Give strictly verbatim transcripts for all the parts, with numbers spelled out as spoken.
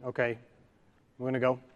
Okay, we're going to go.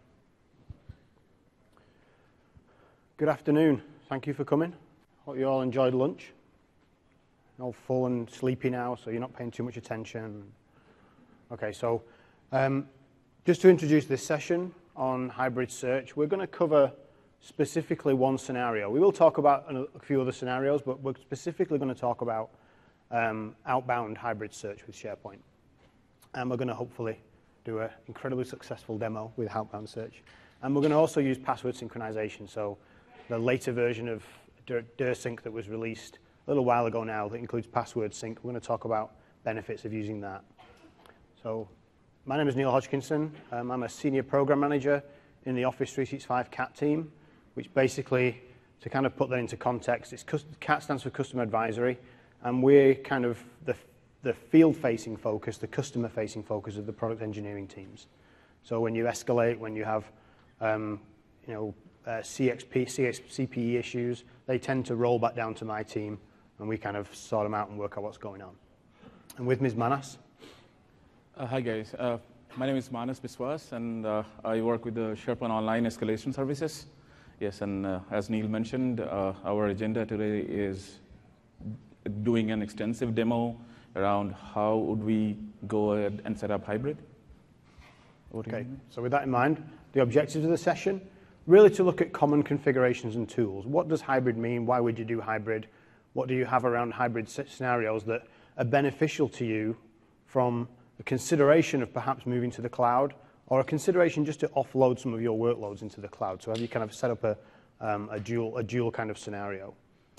Good afternoon. Thank you for coming. Hope you all enjoyed lunch. You're all full and sleepy now, so you're not paying too much attention. Okay, so um, just to introduce this session on hybrid search, we're going to cover specifically one scenario. We will talk about a few other scenarios, but we're specifically going to talk about um, outbound hybrid search with SharePoint. And we're going to hopefully do an incredibly successful demo with outbound search. And we're going to also use password synchronization. So the later version of DirSync that was released a little while ago now that includes password sync, we're going to talk about benefits of using that. So my name is Neil Hodgkinson. Um, I'm a senior program manager in the Office three sixty-five C A T team, which basically, to kind of put that into context, it's C A T stands for Customer Advisory, and we're kind of the the field-facing focus, the customer-facing focus of the product engineering teams. So when you escalate, when you have, um, you know, uh, C X P, C P E issues, they tend to roll back down to my team, and we kind of sort them out and work out what's going on. And with Miz Manas. Uh, hi guys, uh, my name is Manas Biswas, and uh, I work with the SharePoint Online Escalation Services. Yes, and uh, as Neil mentioned, uh, our agenda today is doing an extensive demo around how would we go ahead and set up hybrid. Okay, so with that in mind, the objectives of the session, really to look at common configurations and tools. What does hybrid mean? Why would you do hybrid? What do you have around hybrid scenarios that are beneficial to you from a consideration of perhaps moving to the cloud or a consideration just to offload some of your workloads into the cloud? So have you kind of set up a, um, a, dual, a dual kind of scenario?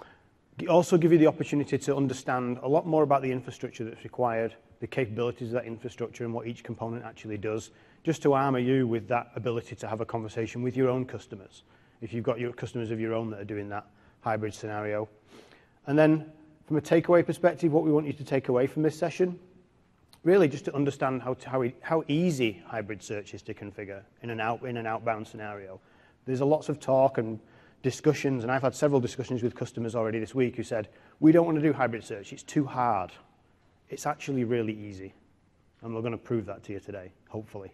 Also give you the opportunity to understand a lot more about the infrastructure that's required, the capabilities of that infrastructure and what each component actually does, just to armor you with that ability to have a conversation with your own customers, if you've got your customers of your own that are doing that hybrid scenario. And then from a takeaway perspective, what we want you to take away from this session, really just to understand how, to, how, how easy hybrid search is to configure in an, out, in an outbound scenario. There's a lots of talk and discussions, and I've had several discussions with customers already this week who said, we don't want to do hybrid search, it's too hard. It's actually really easy, and we're going to prove that to you today, hopefully.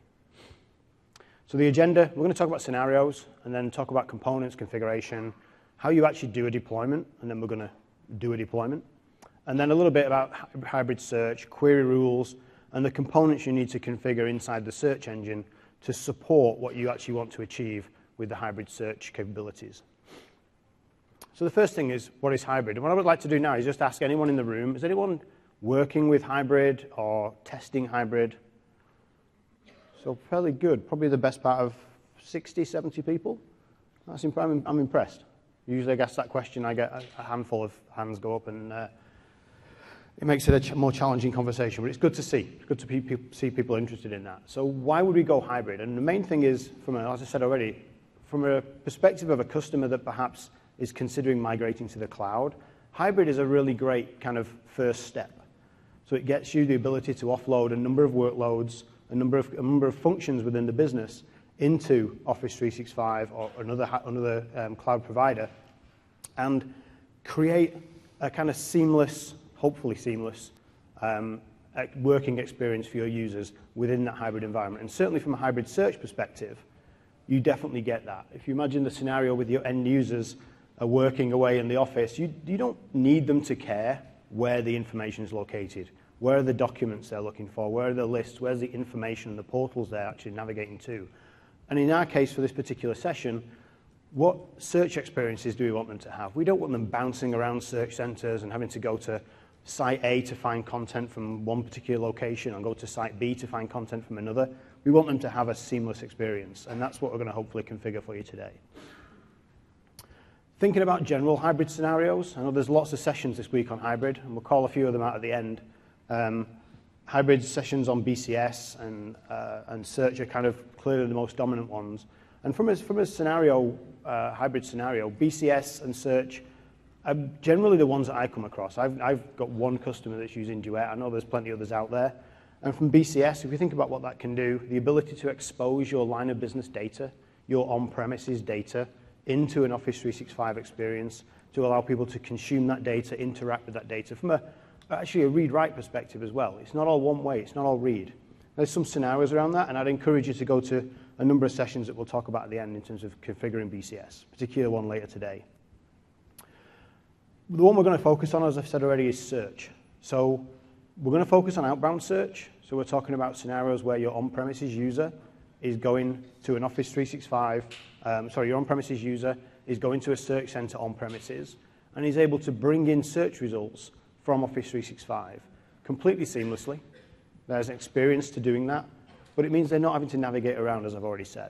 So the agenda, we're going to talk about scenarios, and then talk about components, configuration, how you actually do a deployment, and then we're going to do a deployment. And then a little bit about hybrid search, query rules, and the components you need to configure inside the search engine to support what you actually want to achieve with the hybrid search capabilities. So the first thing is, what is hybrid? And what I would like to do now is just ask anyone in the room, is anyone working with hybrid or testing hybrid? So fairly good, probably the best part of sixty, seventy people. That's imp I'm, I'm impressed. Usually I ask that question, I get a, a handful of hands go up, and uh, it makes it a ch more challenging conversation, but it's good to see. It's good to pe pe see people interested in that. So why would we go hybrid? And the main thing is, from a, as I said already, from a perspective of a customer that perhaps is considering migrating to the cloud, hybrid is a really great kind of first step. So it gets you the ability to offload a number of workloads, a number of, a number of functions within the business into Office three sixty-five or another, another um, cloud provider, and create a kind of seamless, hopefully seamless, um, working experience for your users within that hybrid environment. And certainly from a hybrid search perspective, you definitely get that. If you imagine the scenario with your end users are working away in the office, you, you don't need them to care where the information is located, where are the documents they're looking for, where are the lists, where's the information and the portals they're actually navigating to. And in our case for this particular session, what search experiences do we want them to have? We don't want them bouncing around search centers and having to go to site A to find content from one particular location and go to site B to find content from another. We want them to have a seamless experience, and that's what we're going to hopefully configure for you today. Thinking about general hybrid scenarios, I know there's lots of sessions this week on hybrid, and we'll call a few of them out at the end. Um, hybrid sessions on B C S and, uh, and search are kind of clearly the most dominant ones. And from a, from a scenario, uh, hybrid scenario, B C S and search are generally the ones that I come across. I've, I've got one customer that's using Duet. I know there's plenty others out there. And from B C S, if you think about what that can do, the ability to expose your line of business data, your on-premises data, into an Office three sixty-five experience to allow people to consume that data, interact with that data from a, actually a read-write perspective as well. It's not all one way, it's not all read. There's some scenarios around that, and I'd encourage you to go to a number of sessions that we'll talk about at the end in terms of configuring B C S, particularly one later today. The one we're going to focus on, as I've said already, is search. So we're going to focus on outbound search. So we're talking about scenarios where your on-premises user is going to an Office three sixty-five, um, sorry, your on-premises user is going to a search center on-premises, and is able to bring in search results from Office three sixty-five completely seamlessly. There's experience to doing that, but it means they're not having to navigate around, as I've already said.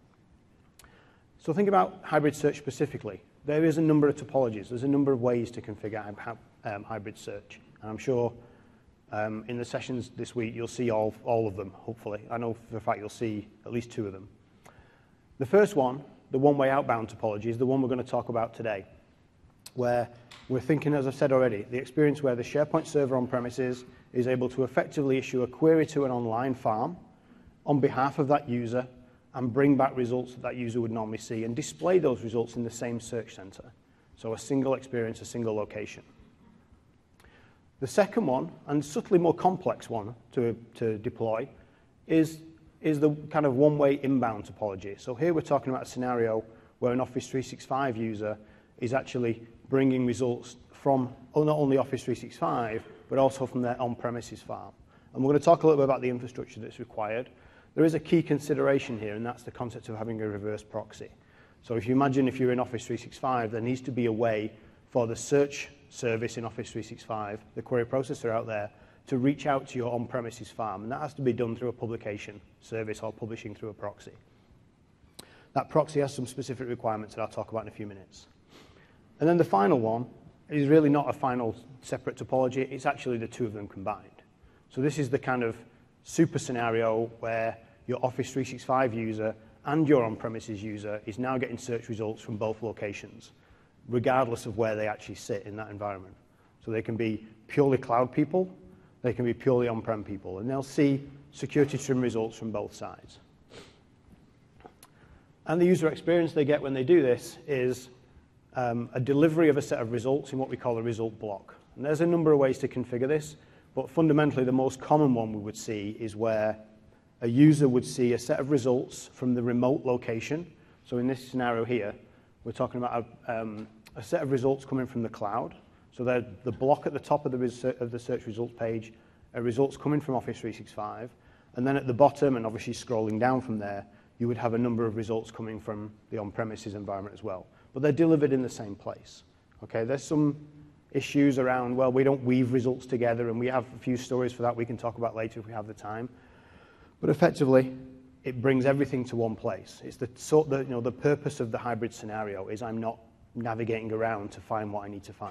So think about hybrid search specifically. There is a number of topologies. There's a number of ways to configure um, hybrid search, and I'm sure um, in the sessions this week you'll see all, all of them, hopefully. I know for a fact you'll see at least two of them. The first one, the one-way outbound topology, is the one we're going to talk about today, where we're thinking, as I've said already, the experience where the SharePoint server on premises is able to effectively issue a query to an online farm on behalf of that user and bring back results that that user would normally see and display those results in the same search center. So a single experience, a single location. The second one, and subtly more complex one to, to deploy, is, is the kind of one-way inbound topology. So here we're talking about a scenario where an Office three sixty-five user is actually bringing results from not only Office three sixty-five, but also from their on-premises farm. And we're going to talk a little bit about the infrastructure that's required. There is a key consideration here, and that's the concept of having a reverse proxy. So if you imagine if you're in Office three sixty-five, there needs to be a way for the search service in Office three sixty-five, the query processor out there, to reach out to your on-premises farm. And that has to be done through a publication service or publishing through a proxy. That proxy has some specific requirements that I'll talk about in a few minutes. And then the final one is really not a final separate topology. It's actually the two of them combined. So this is the kind of super scenario where your Office three sixty-five user and your on-premises user is now getting search results from both locations, regardless of where they actually sit in that environment. So they can be purely cloud people, they can be purely on-prem people, and they'll see security trim results from both sides. And the user experience they get when they do this is um, a delivery of a set of results in what we call a result block. And there's a number of ways to configure this, but fundamentally the most common one we would see is where a user would see a set of results from the remote location. So in this scenario here, we're talking about a, um, a set of results coming from the cloud. So they're the block at the top of the, of the search results page are results coming from Office three sixty-five. And then at the bottom, and obviously scrolling down from there, you would have a number of results coming from the on-premises environment as well. But they're delivered in the same place. Okay, there's some issues around, well, we don't weave results together, and we have a few stories for that we can talk about later if we have the time. But effectively, it brings everything to one place. It's the sort the, you know, the purpose of the hybrid scenario is I'm not navigating around to find what I need to find.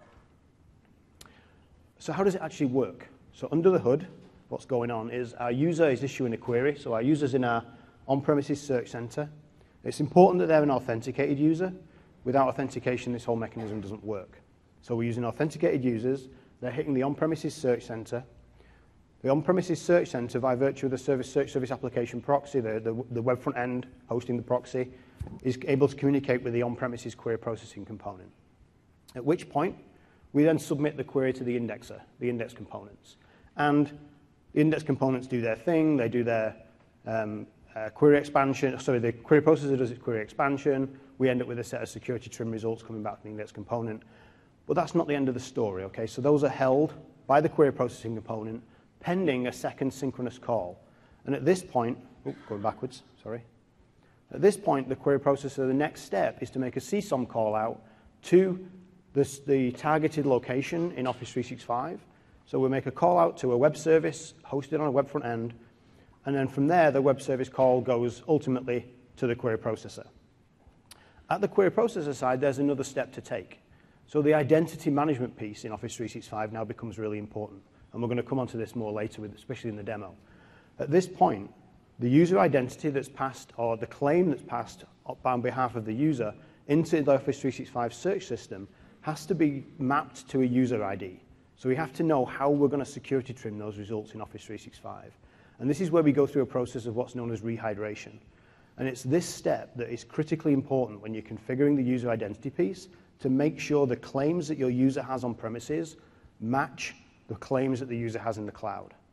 So how does it actually work? So under the hood, what's going on is our user is issuing a query. So our user's in our on-premises search center. It's important that they're an authenticated user. Without authentication, this whole mechanism doesn't work. So we're using authenticated users. They're hitting the on-premises search center. The on-premises search center, by virtue of the service search service application proxy, the, the, the web front end hosting the proxy, is able to communicate with the on-premises query processing component. At which point, we then submit the query to the indexer, the index components. And the index components do their thing. They do their um, uh, query expansion. Sorry, the query processor does its query expansion. We end up with a set of security trim results coming back from the index component. But that's not the end of the story, okay? So those are held by the query processing component pending a second synchronous call. And at this point, oh, going backwards, sorry. At this point, the query processor, the next step is to make a C SOM call out to this, the targeted location in Office three sixty-five. So we'll make a call out to a web service hosted on a web front end, and then from there, the web service call goes ultimately to the query processor. At the query processor side, there's another step to take. So the identity management piece in Office three sixty-five now becomes really important. And we're going to come on to this more later, with, especially in the demo. At this point, the user identity that's passed, or the claim that's passed on behalf of the user into the Office three sixty-five search system has to be mapped to a user I D. So we have to know how we're going to security trim those results in Office three sixty-five. And this is where we go through a process of what's known as rehydration. And it's this step that is critically important when you're configuring the user identity piece to make sure the claims that your user has on premises match the claims that the user has in the cloud.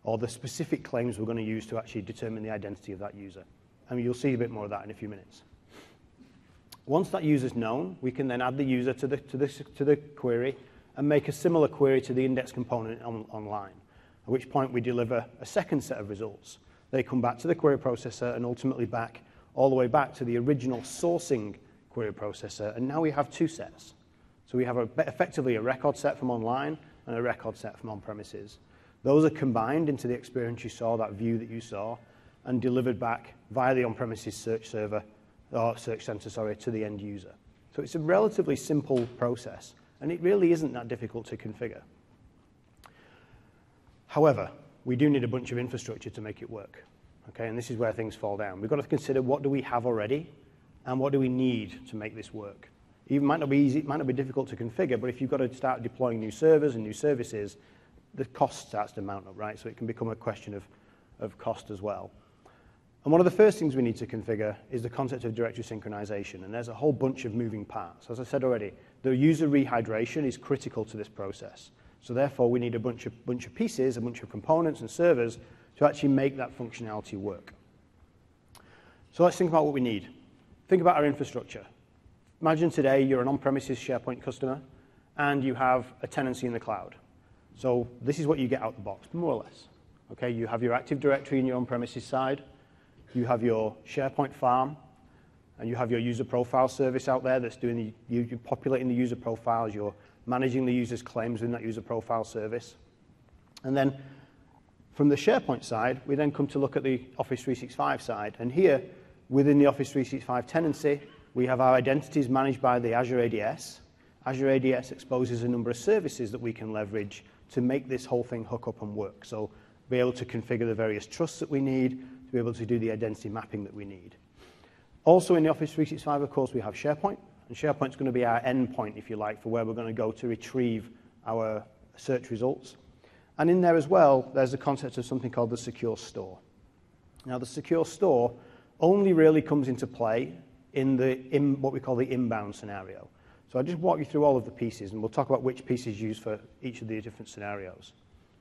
or the specific claims we're going to use to actually determine the identity of that user. And you'll see a bit more of that in a few minutes. Once that user is known, we can then add the user to the, to the, to the query and make a similar query to the index component on, online, at which point we deliver a second set of results. They come back to the query processor and ultimately back all the way back to the original sourcing query processor, and now we have two sets. So we have a, effectively a record set from online and a record set from on-premises. Those are combined into the experience you saw, that view that you saw, and delivered back via the on-premises search server, or search center, sorry, to the end user. So it's a relatively simple process, and it really isn't that difficult to configure. However, we do need a bunch of infrastructure to make it work, okay? And this is where things fall down. We've got to consider what do we have already, and what do we need to make this work. It might not be easy, it might not be difficult to configure, but if you've got to start deploying new servers and new services, the cost starts to mount up, right? So it can become a question of, of cost as well. And one of the first things we need to configure is the concept of directory synchronization, and there's a whole bunch of moving parts. As I said already, the user rehydration is critical to this process. So therefore, we need a bunch of, bunch of pieces, a bunch of components and servers to actually make that functionality work. So let's think about what we need. Think about our infrastructure. Imagine today you're an on-premises SharePoint customer, and you have a tenancy in the cloud. So this is what you get out the box, more or less. Okay, you have your Active Directory in your on-premises side. You have your SharePoint farm, and you have your user profile service out there that's doing the, you, you're populating the user profiles, you're managing the user's claims in that user profile service. And then from the SharePoint side, we then come to look at the Office three sixty-five side. And here, within the Office three sixty-five tenancy, we have our identities managed by the Azure A D S. Azure A D S exposes a number of services that we can leverage to make this whole thing hook up and work. So be able to configure the various trusts that we need, to be able to do the identity mapping that we need. Also in the Office three sixty-five, of course, we have SharePoint, and SharePoint's going to be our endpoint, if you like, for where we're going to go to retrieve our search results. And in there as well, there's the concept of something called the secure store. Now, the secure store only really comes into play in the in what we call the inbound scenario. So I'll just walk you through all of the pieces, and we'll talk about which pieces used for each of the different scenarios.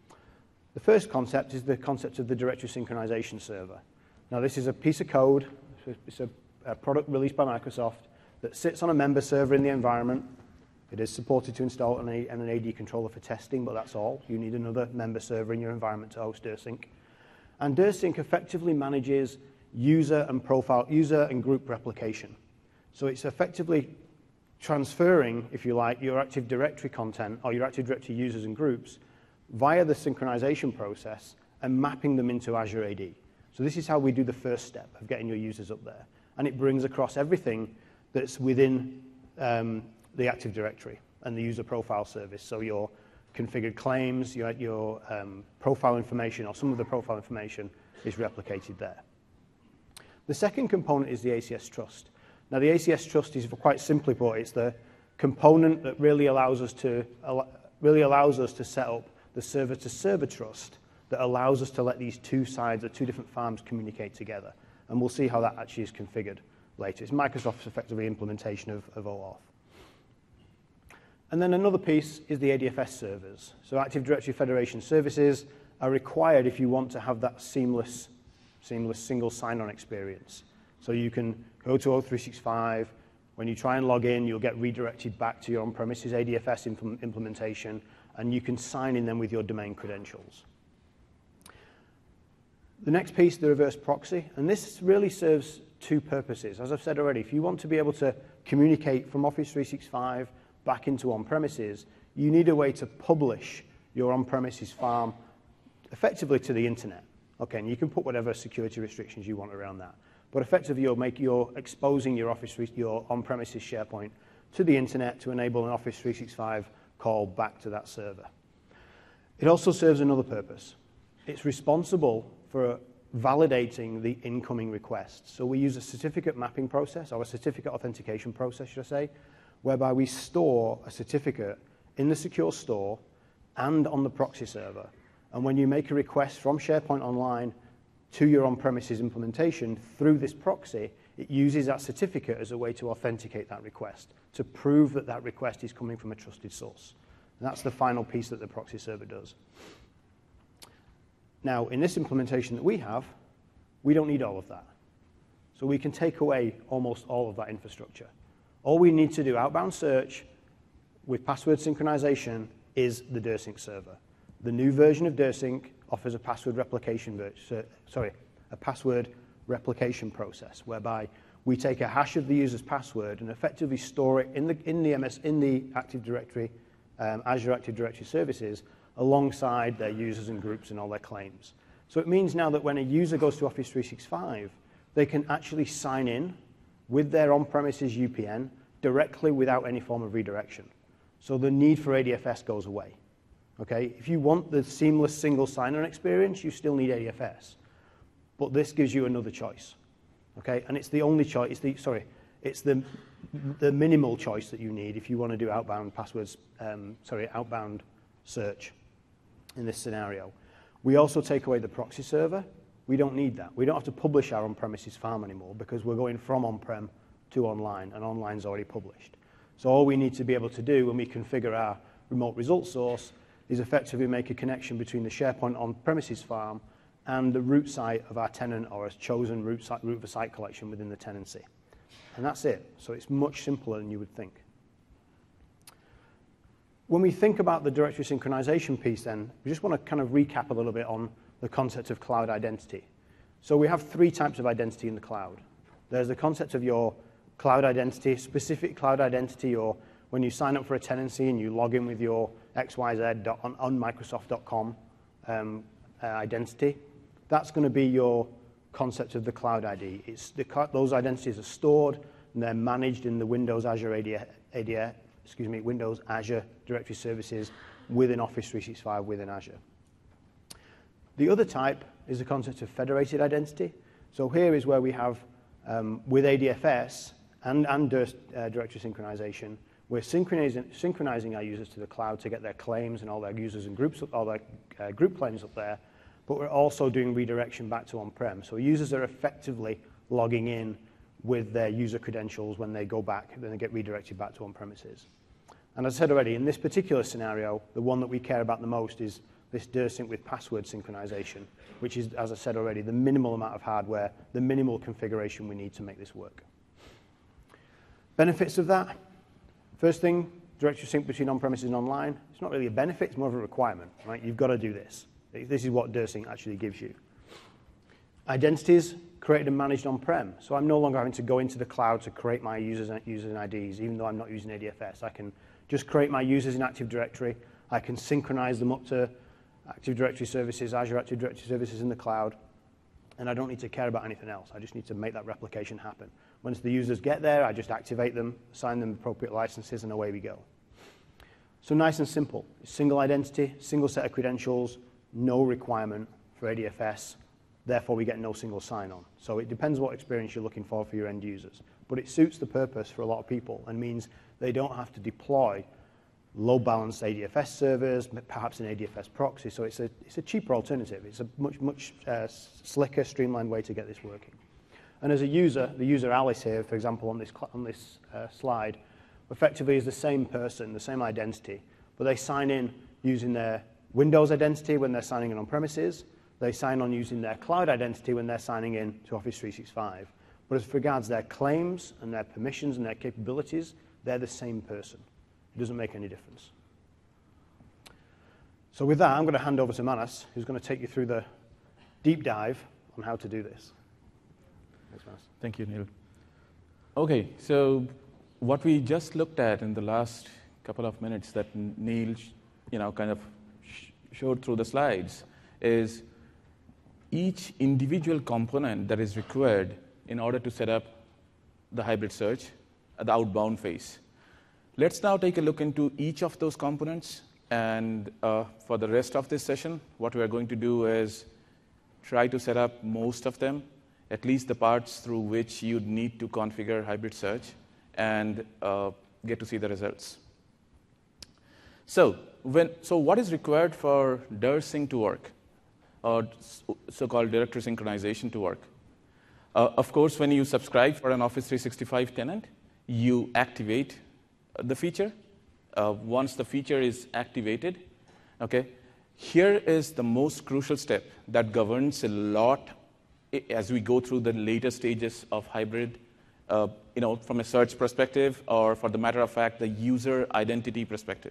The first concept is the concept of the directory synchronization server. Now, this is a piece of code. It's a, a product released by Microsoft that sits on a member server in the environment. It is supported to install an, a, an A D controller for testing, but that's all. You need another member server in your environment to host DirSync. And DirSync effectively manages user and profile, user and group replication. So it's effectively transferring, if you like, your Active Directory content or your Active Directory users and groups via the synchronization process and mapping them into Azure A D. So this is how we do the first step of getting your users up there. And it brings across everything that's within um, the Active Directory and the user profile service. So your configured claims, your, your um, profile information, or some of the profile information is replicated there. The second component is the A C S Trust. Now, the A C S Trust is, quite simply put, it's the component that really allows us to really allows us to set up the server-to-server trust that allows us to let these two sides or two different farms communicate together. And we'll see how that actually is configured later. It's Microsoft's effectively implementation of, of OAuth. And then another piece is the A D F S servers. So Active Directory Federation services are required if you want to have that seamless, seamless single sign-on experience. So you can go to O three sixty-five. When you try and log in, you'll get redirected back to your on-premises A D F S impl- implementation, and you can sign in them with your domain credentials. The next piece, the reverse proxy, and this really serves two purposes. As I've said already, if you want to be able to communicate from Office three sixty-five back into on-premises, you need a way to publish your on-premises farm effectively to the internet. Okay, and you can put whatever security restrictions you want around that. But effectively, you're, make, you're exposing your Office, your on-premises SharePoint to the internet to enable an Office three sixty-five call back to that server. It also serves another purpose. It's responsible for validating the incoming requests. So we use a certificate mapping process, or a certificate authentication process, should I say, whereby we store a certificate in the secure store and on the proxy server. And when you make a request from SharePoint Online to your on-premises implementation through this proxy, it uses that certificate as a way to authenticate that request, to prove that that request is coming from a trusted source. And that's the final piece that the proxy server does. Now, in this implementation that we have, we don't need all of that. So we can take away almost all of that infrastructure. All we need to do outbound search with password synchronization is the DirSync server. The new version of DirSync offers a password replication, sorry, a password replication process whereby we take a hash of the user's password and effectively store it in the in the M S in the Active Directory, um, Azure Active Directory services, alongside their users and groups and all their claims. So it means now that when a user goes to Office three sixty-five, they can actually sign in with their on-premises U P N directly without any form of redirection. So the need for A D F S goes away. Okay? If you want the seamless single sign-on experience, you still need A D F S. But this gives you another choice. Okay? And it's the only choice, it's the, sorry, it's the, the minimal choice that you need if you want to do outbound passwords, um, sorry, outbound search in this scenario. We also take away the proxy server. We don't need that. We don't have to publish our on-premises farm anymore because we're going from on-prem to online, and online's already published. So all we need to be able to do when we configure our remote result source is effectively make a connection between the SharePoint on-premises farm and the root site of our tenant or a chosen root, site, root of a site collection within the tenancy. And that's it. So it's much simpler than you would think. When we think about the directory synchronization piece then, we just want to kind of recap a little bit on the concept of cloud identity. So we have three types of identity in the cloud. There's the concept of your cloud identity, specific cloud identity, or when you sign up for a tenancy and you log in with your X Y Z on, on Microsoft dot com um, uh, identity. That's going to be your concept of the cloud I D. It's the, those identities are stored and they're managed in the Windows Azure A D F, A D F, excuse me, Windows Azure Directory Services within Office three sixty-five within Azure. The other type is the concept of federated identity. So here is where we have, um, with A D F S and, and uh, directory synchronization, we're synchronizing, synchronizing our users to the cloud to get their claims and all their users and groups, all their uh, group claims up there, but we're also doing redirection back to on-prem. So users are effectively logging in with their user credentials when they go back, then they get redirected back to on-premises. And as I said already, in this particular scenario, the one that we care about the most is this DirSync with password synchronization, which is, as I said already, the minimal amount of hardware, the minimal configuration we need to make this work. Benefits of that. First thing, directory sync between on-premises and online. It's not really a benefit, it's more of a requirement, right? You've got to do this. This is what DirSync actually gives you. Identities created and managed on-prem. So I'm no longer having to go into the cloud to create my users and, users and I Ds, even though I'm not using A D F S. I can just create my users in Active Directory. I can synchronize them up to Active Directory services, Azure Active Directory services in the cloud, and I don't need to care about anything else. I just need to make that replication happen. Once the users get there, I just activate them, assign them appropriate licenses, and away we go. So nice and simple. Single identity, single set of credentials, no requirement for A D F S. Therefore, we get no single sign-on. So it depends what experience you're looking for for your end users. But it suits the purpose for a lot of people and means they don't have to deploy load-balanced A D F S servers, perhaps an A D F S proxy. So it's a, it's a cheaper alternative. It's a much, much uh, slicker, streamlined way to get this working. And as a user, the user Alice here, for example, on this, on this uh, slide, effectively is the same person, the same identity, but they sign in using their Windows identity when they're signing in on premises. They sign on using their cloud identity when they're signing in to Office three sixty-five. But as regards their claims and their permissions and their capabilities, they're the same person. It doesn't make any difference. So with that, I'm going to hand over to Manas, who's going to take you through the deep dive on how to do this. Thanks, Manas. Thank you, Neil. Okay, so what we just looked at in the last couple of minutes that Neil, you know, kind of sh showed through the slides is each individual component that is required in order to set up the hybrid search at the outbound phase. Let's now take a look into each of those components, and uh, for the rest of this session, what we are going to do is try to set up most of them, at least the parts through which you'd need to configure hybrid search, and uh, get to see the results. So, when, so what is required for DirSync to work, or so-called directory synchronization to work? Uh, of course, when you subscribe for an Office three sixty-five tenant, you activate the feature. Uh, once the feature is activated, okay, here is the most crucial step that governs a lot as we go through the later stages of hybrid, uh, you know, from a search perspective, or for the matter of fact, the user identity perspective.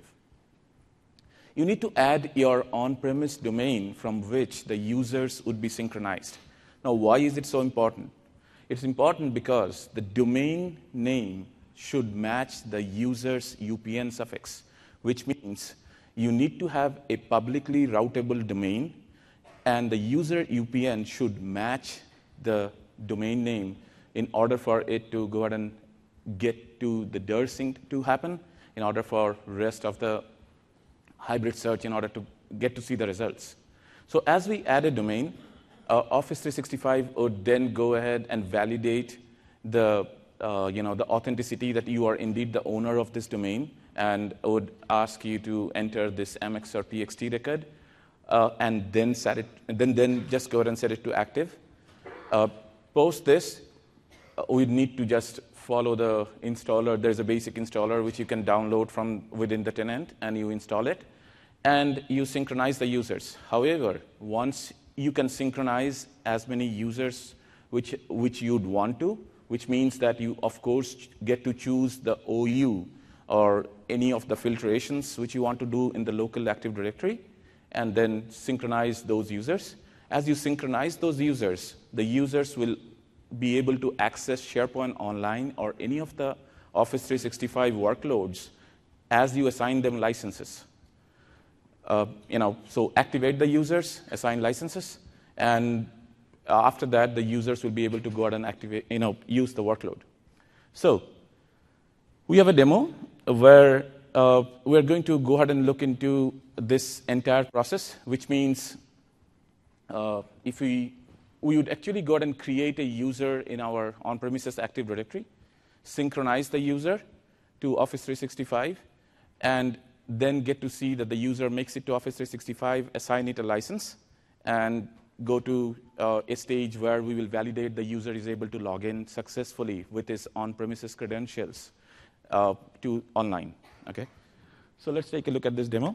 You need to add your on-premise domain from which the users would be synchronized. Now, why is it so important? It's important because the domain name should match the user's U P N suffix, which means you need to have a publicly routable domain, and the user U P N should match the domain name in order for it to go ahead and get to the D E R sync to happen, in order for rest of the hybrid search, in order to get to see the results. So as we add a domain, uh, Office three sixty-five would then go ahead and validate the, uh, you know, the authenticity that you are indeed the owner of this domain, and would ask you to enter this M X or P X T record, uh, and then set it, and then then just go ahead and set it to active. Uh, post this, uh, we need to just follow the installer. There's a basic installer which you can download from within the tenant, and you install it, and you synchronize the users. However, once you can synchronize as many users which which you'd want to, which means that you, of course, get to choose the O U or any of the filtrations which you want to do in the local Active Directory, and then synchronize those users. As you synchronize those users, the users will be able to access SharePoint Online or any of the Office three sixty-five workloads as you assign them licenses. Uh, you know, so activate the users, assign licenses, and after that, the users will be able to go out and activate, you know, use the workload. So we have a demo where uh, we're going to go ahead and look into this entire process, which means uh, if we we would actually go ahead and create a user in our on-premises Active Directory, synchronize the user to Office three sixty-five, and then get to see that the user makes it to Office three sixty-five, assign it a license, and go to uh, a stage where we will validate the user is able to log in successfully with his on-premises credentials uh, to online. Okay, so let's take a look at this demo.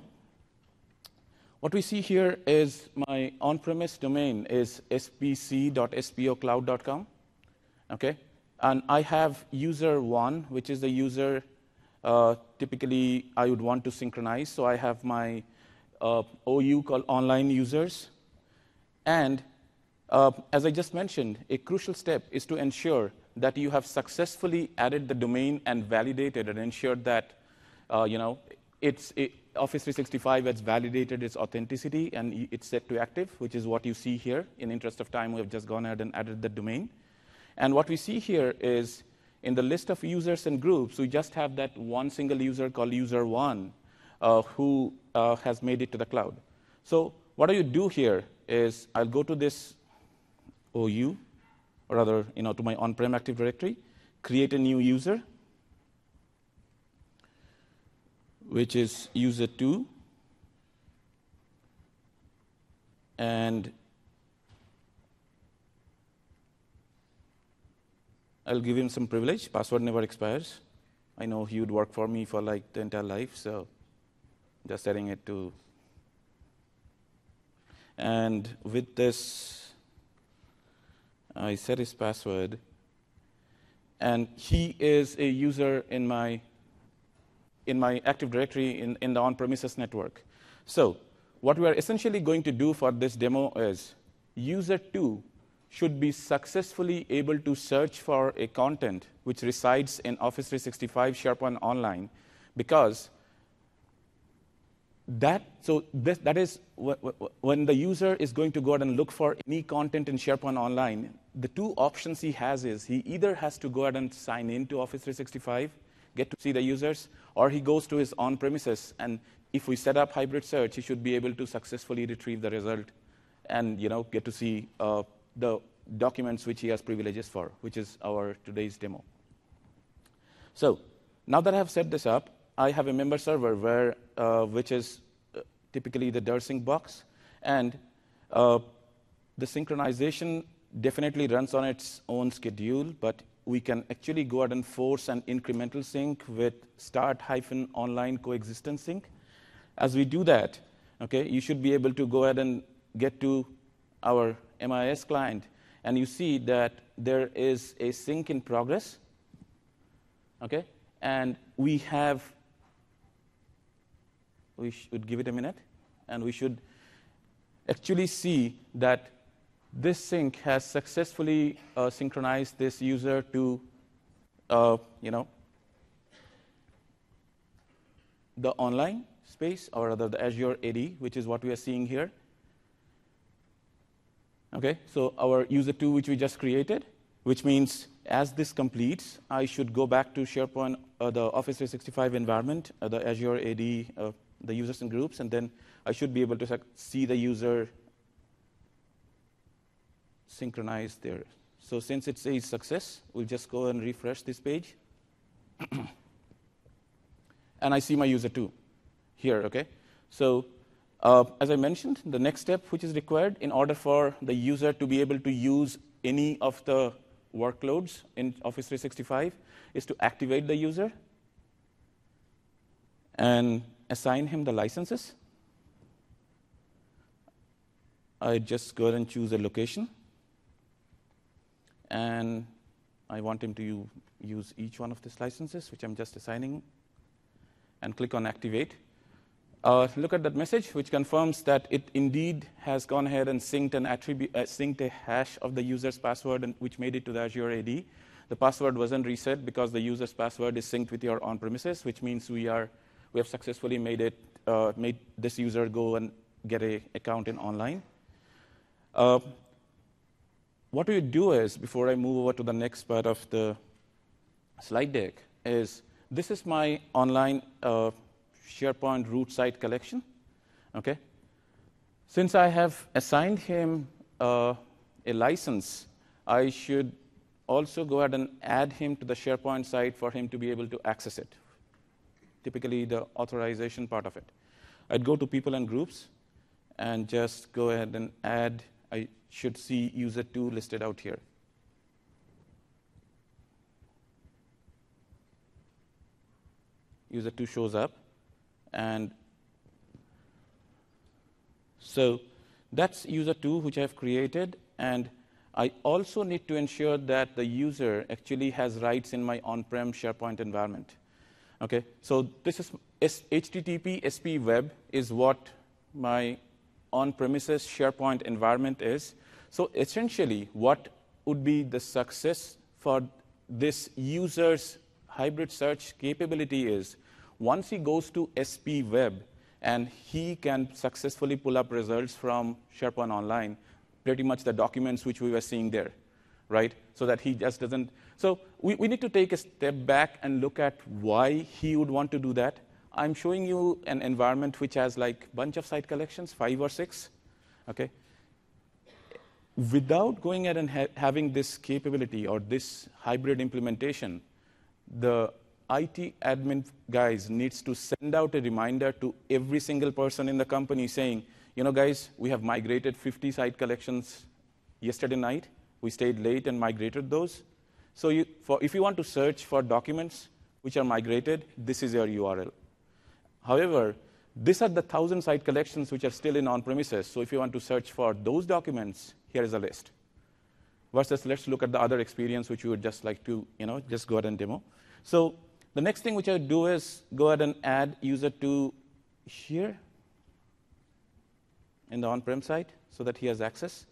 What we see here is my on-premise domain is s p c dot s p o cloud dot com. Okay, and I have user one, which is the user uh, typically I would want to synchronize. So I have my uh, O U called online users. And uh, as I just mentioned, a crucial step is to ensure that you have successfully added the domain and validated and ensured that uh, you know it's it, Office three sixty-five has validated its authenticity and it's set to active, which is what you see here. In interest of time, we have just gone ahead and added the domain. And what we see here is in the list of users and groups, we just have that one single user called user one uh, who uh, has made it to the cloud. So what do you do here is I'll go to this O U, or rather, you know, to my on-prem Active Directory, create a new user, which is user two, and I'll give him some privilege. Password never expires. I know he would work for me for like the entire life, so just setting it to. And with this, I set his password, and he is a user in my in my Active Directory in, in the on-premises network. So what we are essentially going to do for this demo is user two should be successfully able to search for a content which resides in Office three sixty-five SharePoint Online, because that, so this, that is when the user is going to go ahead and look for any content in SharePoint Online, the two options he has is he either has to go ahead and sign in to Office three sixty-five, get to see the users, or he goes to his on-premises, and if we set up hybrid search, he should be able to successfully retrieve the result and, you know, get to see uh, the documents which he has privileges for, which is our today's demo. So now that I have set this up, I have a member server where, uh, which is uh, typically the D E R sync box, and uh, the synchronization definitely runs on its own schedule, but we can actually go ahead and force an incremental sync with start-online coexistence sync. As we do that, okay, you should be able to go ahead and get to our M I S client, and you see that there is a sync in progress, okay, and we have, we should give it a minute, and we should actually see that this sync has successfully uh, synchronized this user to, uh, you know, the online space, or rather the Azure A D, which is what we are seeing here. Okay, so our user two, which we just created, which means as this completes, I should go back to SharePoint, uh, the Office three sixty-five environment, uh, the Azure A D, uh, the users and groups, and then I should be able to see the user synchronized there. So since it says success, we'll just go and refresh this page. And I see my user two here, okay? So uh, as I mentioned, the next step which is required in order for the user to be able to use any of the workloads in Office three sixty-five is to activate the user and assign him the licenses. I just go ahead and choose a location. And I want him to use each one of these licenses, which I'm just assigning, and click on Activate. Uh, look at that message, which confirms that it indeed has gone ahead and synced an attribute, uh, synced a hash of the user's password, and which made it to the Azure A D. The password wasn't reset because the user's password is synced with your on-premises, which means we are we have successfully made it uh, made this user go and get a account in online. Uh, what we do is, before I move over to the next part of the slide deck, is this is my online uh, SharePoint root site collection. Okay. Since I have assigned him uh, a license, I should also go ahead and add him to the SharePoint site for him to be able to access it. Typically, the authorization part of it. I'd go to people and groups and just go ahead and add. I should see user two listed out here. User two shows up. And so that's user two, which I've created. And I also need to ensure that the user actually has rights in my on-prem SharePoint environment. Okay, so this is H T T P S P web is what my on-premises SharePoint environment is. So essentially, what would be the success for this user's hybrid search capability is, once he goes to S P web and he can successfully pull up results from SharePoint Online, pretty much the documents which we were seeing there, right? So that he just doesn't. So we, we need to take a step back and look at why he would want to do that. I'm showing you an environment which has like a bunch of site collections, five or six, okay? Without going ahead and ha having this capability or this hybrid implementation, the I T admin guys needs to send out a reminder to every single person in the company saying, you know, guys, we have migrated fifty site collections yesterday night. We stayed late and migrated those. So you, for, if you want to search for documents which are migrated, this is your U R L. However, these are the thousand site collections which are still in on-premises. So if you want to search for those documents, here is a list. Versus, let's look at the other experience which you would just like to, you know, just go ahead and demo. So the next thing which I would do is go ahead and add user two here in the on-prem site so that he has access.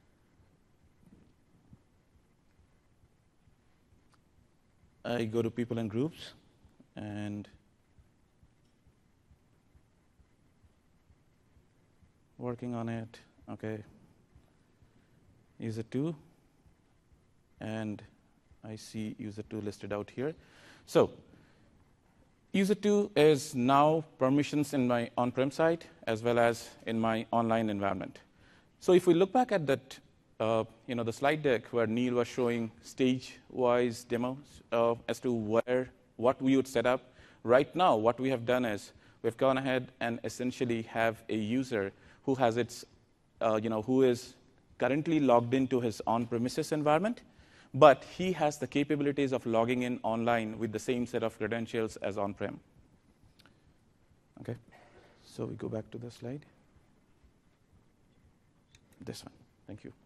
I go to people and groups and working on it. Okay. User two. And I see user two listed out here. So user two is now permissions in my on-prem site as well as in my online environment. So if we look back at that, uh, you know, the slide deck where Neil was showing stage-wise demos uh, as to where what we would set up, right now what we have done is we've gone ahead and essentially have a user who has its, uh, you know, who is currently logged into his on-premises environment, but he has the capabilities of logging in online with the same set of credentials as on-prem. Okay, so we go back to the slide. this one. Thank you.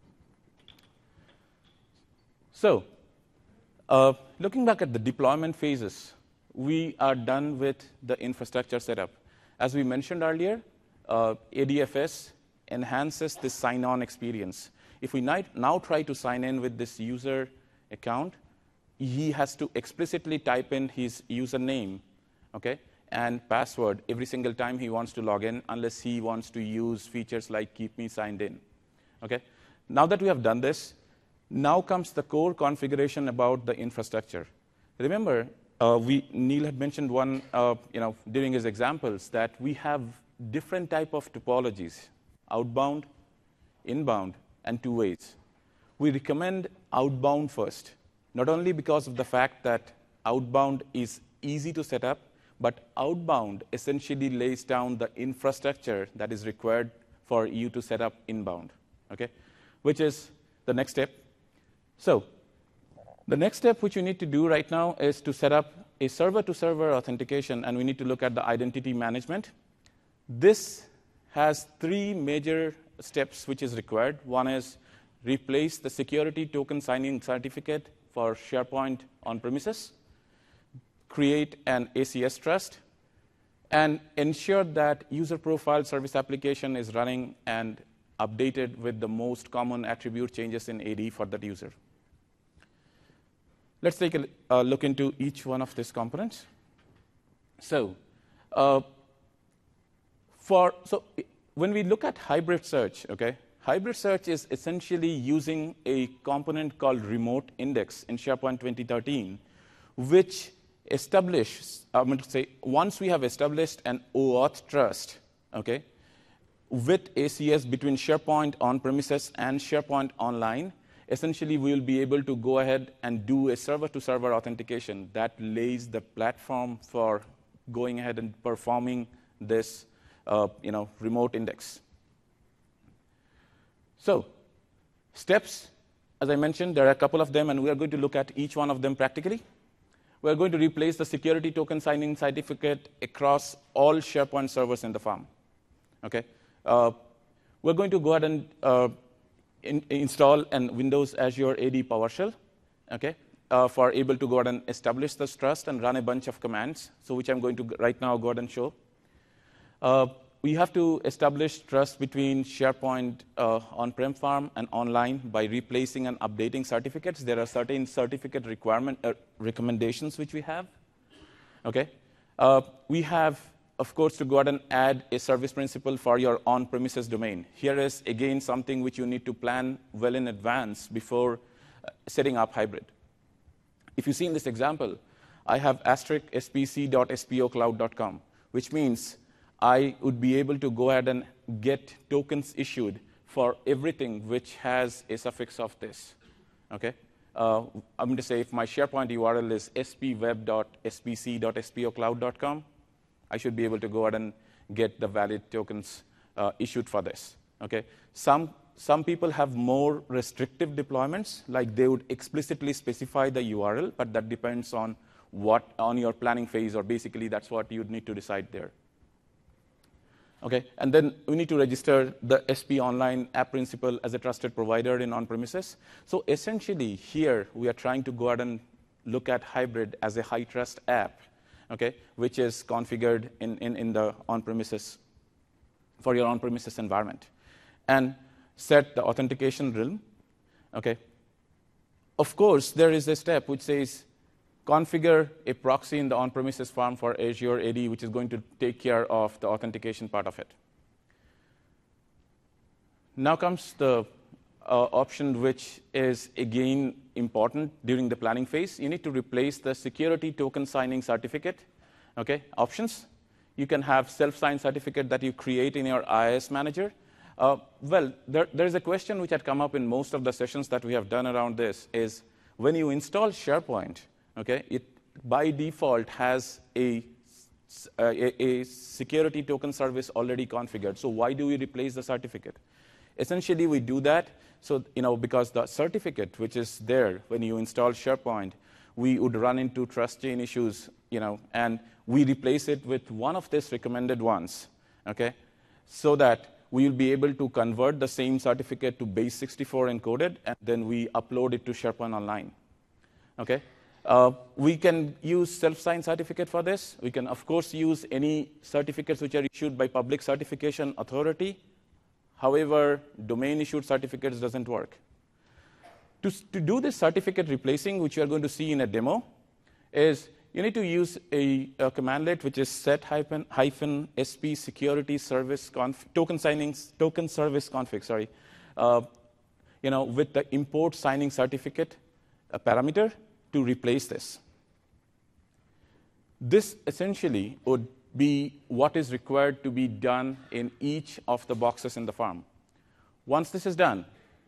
So, uh, looking back at the deployment phases, we are done with the infrastructure setup. As we mentioned earlier, uh, A D F S enhances this sign-on experience. If we now try to sign in with this user account, he has to explicitly type in his username, okay, and password every single time he wants to log in, unless he wants to use features like keep me signed in. Okay? Now that we have done this, now comes the core configuration about the infrastructure. Remember, uh, we, Neil had mentioned one, uh, you know, during his examples, that we have different type of topologies, outbound, inbound, and two ways. We recommend outbound first, not only because of the fact that outbound is easy to set up, but outbound essentially lays down the infrastructure that is required for you to set up inbound, okay? Which is the next step. So the next step which you need to do right now is to set up a server-to-server authentication, and we need to look at the identity management. This has three major steps which is required. One is replace the security token signing certificate for SharePoint on-premises, create an A C S trust, and ensure that user profile service application is running and updated with the most common attribute changes in A D for that user. Let's take a uh, look into each one of these components. So, uh, for so when we look at hybrid search, okay, hybrid search is essentially using a component called remote index in SharePoint twenty thirteen, which establishes, I'm going to say, once we have established an OAuth trust, okay, with A C S between SharePoint on-premises and SharePoint online, essentially we will be able to go ahead and do a server-to-server authentication that lays the platform for going ahead and performing this uh, you know, remote index. So, steps, as I mentioned, there are a couple of them, and we are going to look at each one of them practically. We're going to replace the security token signing certificate across all SharePoint servers in the farm. Okay? Uh, we're going to go ahead and uh, in, install an Windows Azure A D PowerShell, okay, uh, for able to go ahead and establish this trust and run a bunch of commands, so which I'm going to right now go ahead and show. Uh, we have to establish trust between SharePoint uh, on-prem farm and online by replacing and updating certificates. There are certain certificate requirement uh, recommendations which we have. Okay, uh, we have, of course, to go ahead and add a service principal for your on-premises domain. Here is, again, something which you need to plan well in advance before uh, setting up hybrid. If you see in this example, I have asterisk S P C dot S P O cloud dot com, which means I would be able to go ahead and get tokens issued for everything which has a suffix of this. Okay? Uh, I'm going to say if my SharePoint U R L is S P web dot S P C dot S P O cloud dot com, I should be able to go ahead and get the valid tokens uh, issued for this. Okay? Some, some people have more restrictive deployments, like they would explicitly specify the U R L, but that depends on what on your planning phase, or basically that's what you'd need to decide there. Okay, and then we need to register the S P Online app principal as a trusted provider in on-premises. So essentially here we are trying to go ahead and look at hybrid as a high trust app, okay, which is configured in, in, in the on-premises for your on-premises environment. And set the authentication realm. Okay. Of course, there is a step which says configure a proxy in the on-premises farm for Azure A D, which is going to take care of the authentication part of it. Now comes the uh, option which is, again, important during the planning phase. You need to replace the security token signing certificate. Okay, options. You can have self-signed certificate that you create in your I I S manager. Uh, well, there, there's a question which had come up in most of the sessions that we have done around this, is when you install SharePoint, okay, it by default has a, a, a security token service already configured. So why do we replace the certificate? Essentially, we do that so, you know, because the certificate which is there when you install SharePoint, we would run into trust chain issues, you know, and we replace it with one of these recommended ones, okay, so that we will be able to convert the same certificate to base sixty-four encoded, and then we upload it to SharePoint Online. Okay? Uh, we can use self-signed certificate for this. We can, of course, use any certificates which are issued by public certification authority. However, domain-issued certificates doesn't work. To, to do this certificate replacing, which you are going to see in a demo, is you need to use a, a commandlet which is set hyphen, hyphen sp security service conf, token signing token service config. Sorry, uh, you know, with the import signing certificate a parameter to replace this. This essentially would be what is required to be done in each of the boxes in the farm. Once this is done,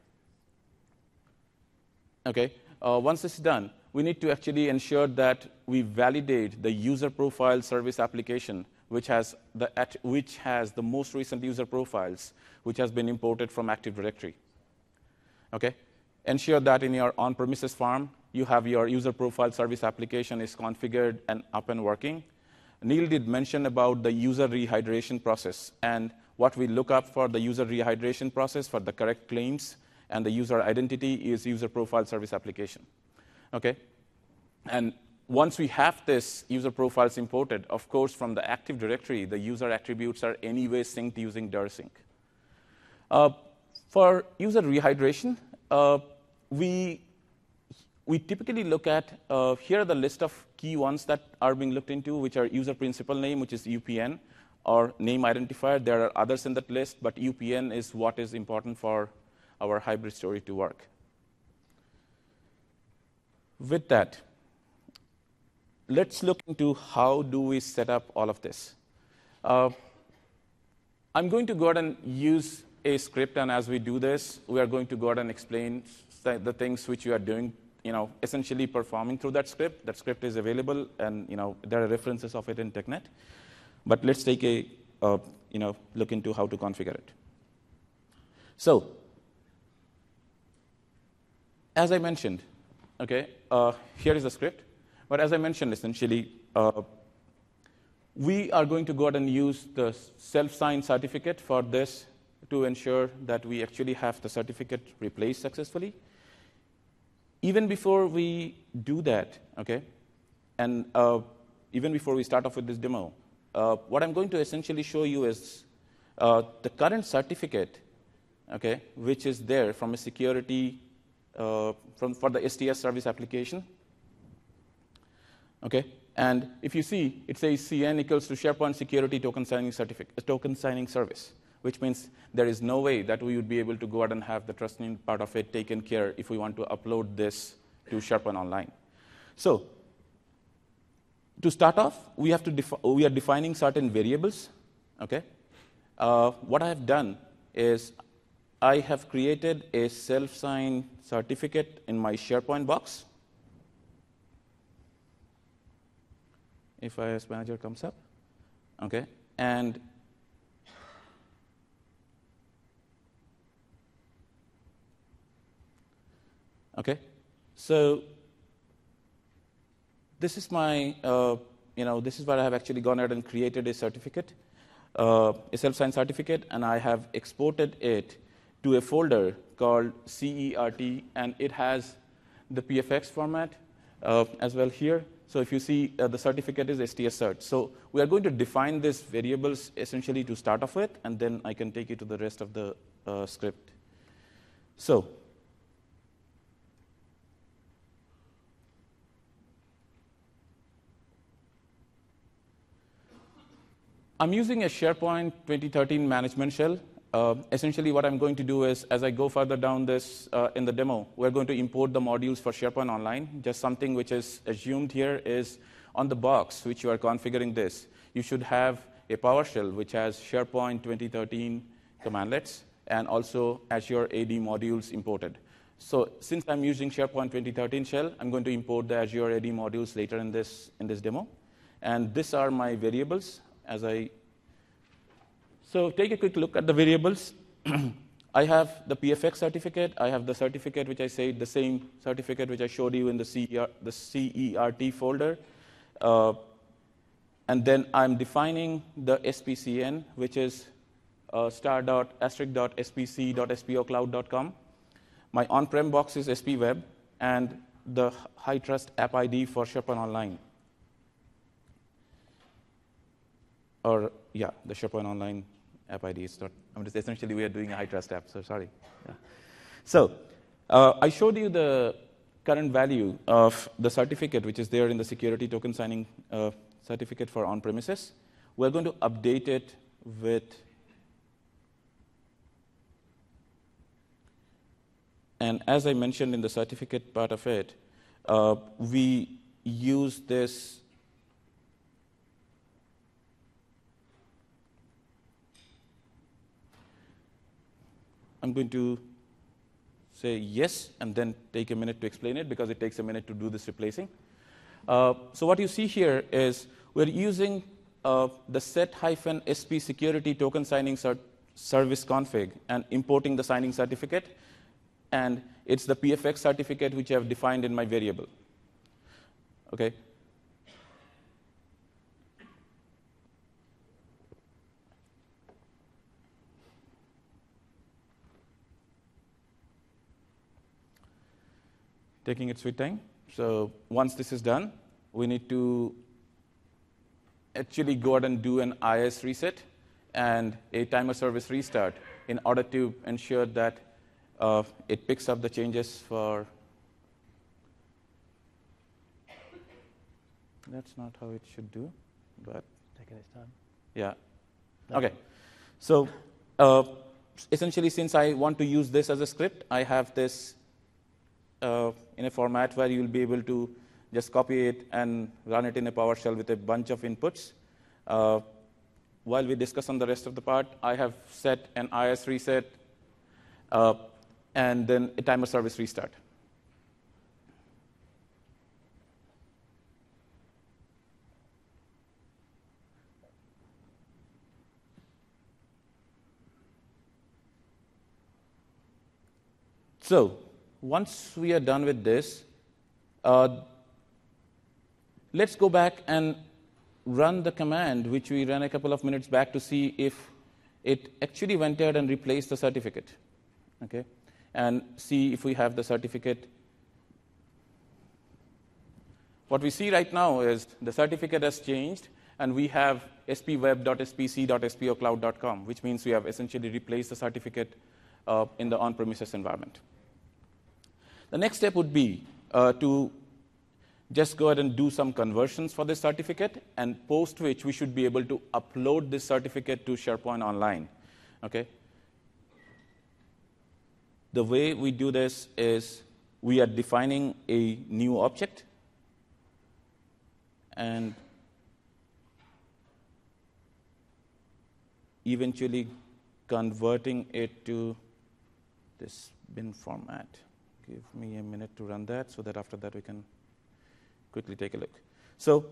okay, uh, once this is done, we need to actually ensure that we validate the user profile service application, which has the, at, which has the most recent user profiles, which has been imported from Active Directory. Okay? Ensure that in your on-premises farm, you have your user profile service application is configured and up and working. Neil did mention about the user rehydration process and what we look up for the user rehydration process for the correct claims, and the user identity is user profile service application. Okay? And once we have this user profiles imported, of course, from the Active Directory, the user attributes are anyway synced using dir sync. Uh, for user rehydration, uh, we, we typically look at, uh, here are the list of key ones that are being looked into, which are user principal name, which is U P N, or name identifier. There are others in that list, but U P N is what is important for our hybrid story to work. With that, let's look into how do we set up all of this. Uh, I'm going to go ahead and use a script, and as we do this, we are going to go ahead and explain the things which you are doing, you know, essentially performing through that script. That script is available, and you know there are references of it in TechNet. But let's take a uh, you know look into how to configure it. So, as I mentioned, okay, uh, here is the script. But as I mentioned, essentially, uh, we are going to go ahead and use the self-signed certificate for this to ensure that we actually have the certificate replaced successfully. Even before we do that, okay, and uh, even before we start off with this demo, uh, what I'm going to essentially show you is uh, the current certificate, okay, which is there from a security, uh, from, for the S T S service application. Okay, and if you see, it says C N equals to SharePoint Security Token Signing Certificate, Token Signing Service, which means there is no way that we would be able to go out and have the trusting part of it taken care if we want to upload this to SharePoint Online. So, to start off, we have to defi we are defining certain variables. Okay, uh, what I have done is I have created a self-signed certificate in my SharePoint box. If I S Manager comes up, okay, and okay, so this is my, uh, you know, this is where I have actually gone ahead and created a certificate, uh, a self-signed certificate, and I have exported it to a folder called C E R T, and it has the P F X format uh, as well here. So if you see, uh, the certificate is S T S cert. So we are going to define these variables essentially to start off with, and then I can take you to the rest of the uh, script. So I'm using a SharePoint twenty thirteen management shell. Uh, essentially, what I'm going to do is, as I go further down this uh, in the demo, we're going to import the modules for SharePoint Online. Just something which is assumed here is on the box which you are configuring this, you should have a PowerShell which has SharePoint twenty thirteen commandlets and also Azure A D modules imported. So since I'm using SharePoint twenty thirteen shell, I'm going to import the Azure A D modules later in this, in this demo. And these are my variables as I So take a quick look at the variables. I have the P F X certificate. I have the certificate which I said, the same certificate which I showed you in the C E R, the C E R T folder. Uh, and then I'm defining the S P C N, which is uh, star.asterisk.spc.spocloud dot com. My on-prem box is S P Web, and the HITRUST app I D for SharePoint Online. Or, yeah, the SharePoint Online app I D. It's not, I mean, it's essentially we are doing a HITRUST app, so sorry. Yeah. So uh, I showed you the current value of the certificate, which is there in the security token signing uh, certificate for on-premises. We're going to update it with and as I mentioned in the certificate part of it, uh, we use this I'm going to say yes and then take a minute to explain it because it takes a minute to do this replacing. Uh, so what you see here is we're using uh, the set-sp security token signing cert service config and importing the signing certificate, and it's the P F X certificate which I have defined in my variable. Okay. Taking its sweet time. So once this is done, we need to actually go ahead and do an I I S reset and a timer service restart in order to ensure that uh, it picks up the changes for. That's not how it should do, but taking its time. Yeah. Okay. So uh, essentially, since I want to use this as a script, I have this uh, in a format where you will be able to just copy it and run it in a PowerShell with a bunch of inputs. Uh, while we discuss on the rest of the part, I have set an I I S reset uh, and then a timer service restart. So once we are done with this, uh, let's go back and run the command which we ran a couple of minutes back to see if it actually went ahead and replaced the certificate, okay? And see if we have the certificate. What we see right now is the certificate has changed, and we have spweb.spc.spocloud dot com, which means we have essentially replaced the certificate uh, in the on-premises environment. The next step would be uh, to just go ahead and do some conversions for this certificate, and post which we should be able to upload this certificate to SharePoint Online. Okay? The way we do this is we are defining a new object, and eventually converting it to this bin format. Give me a minute to run that so that after that we can quickly take a look. So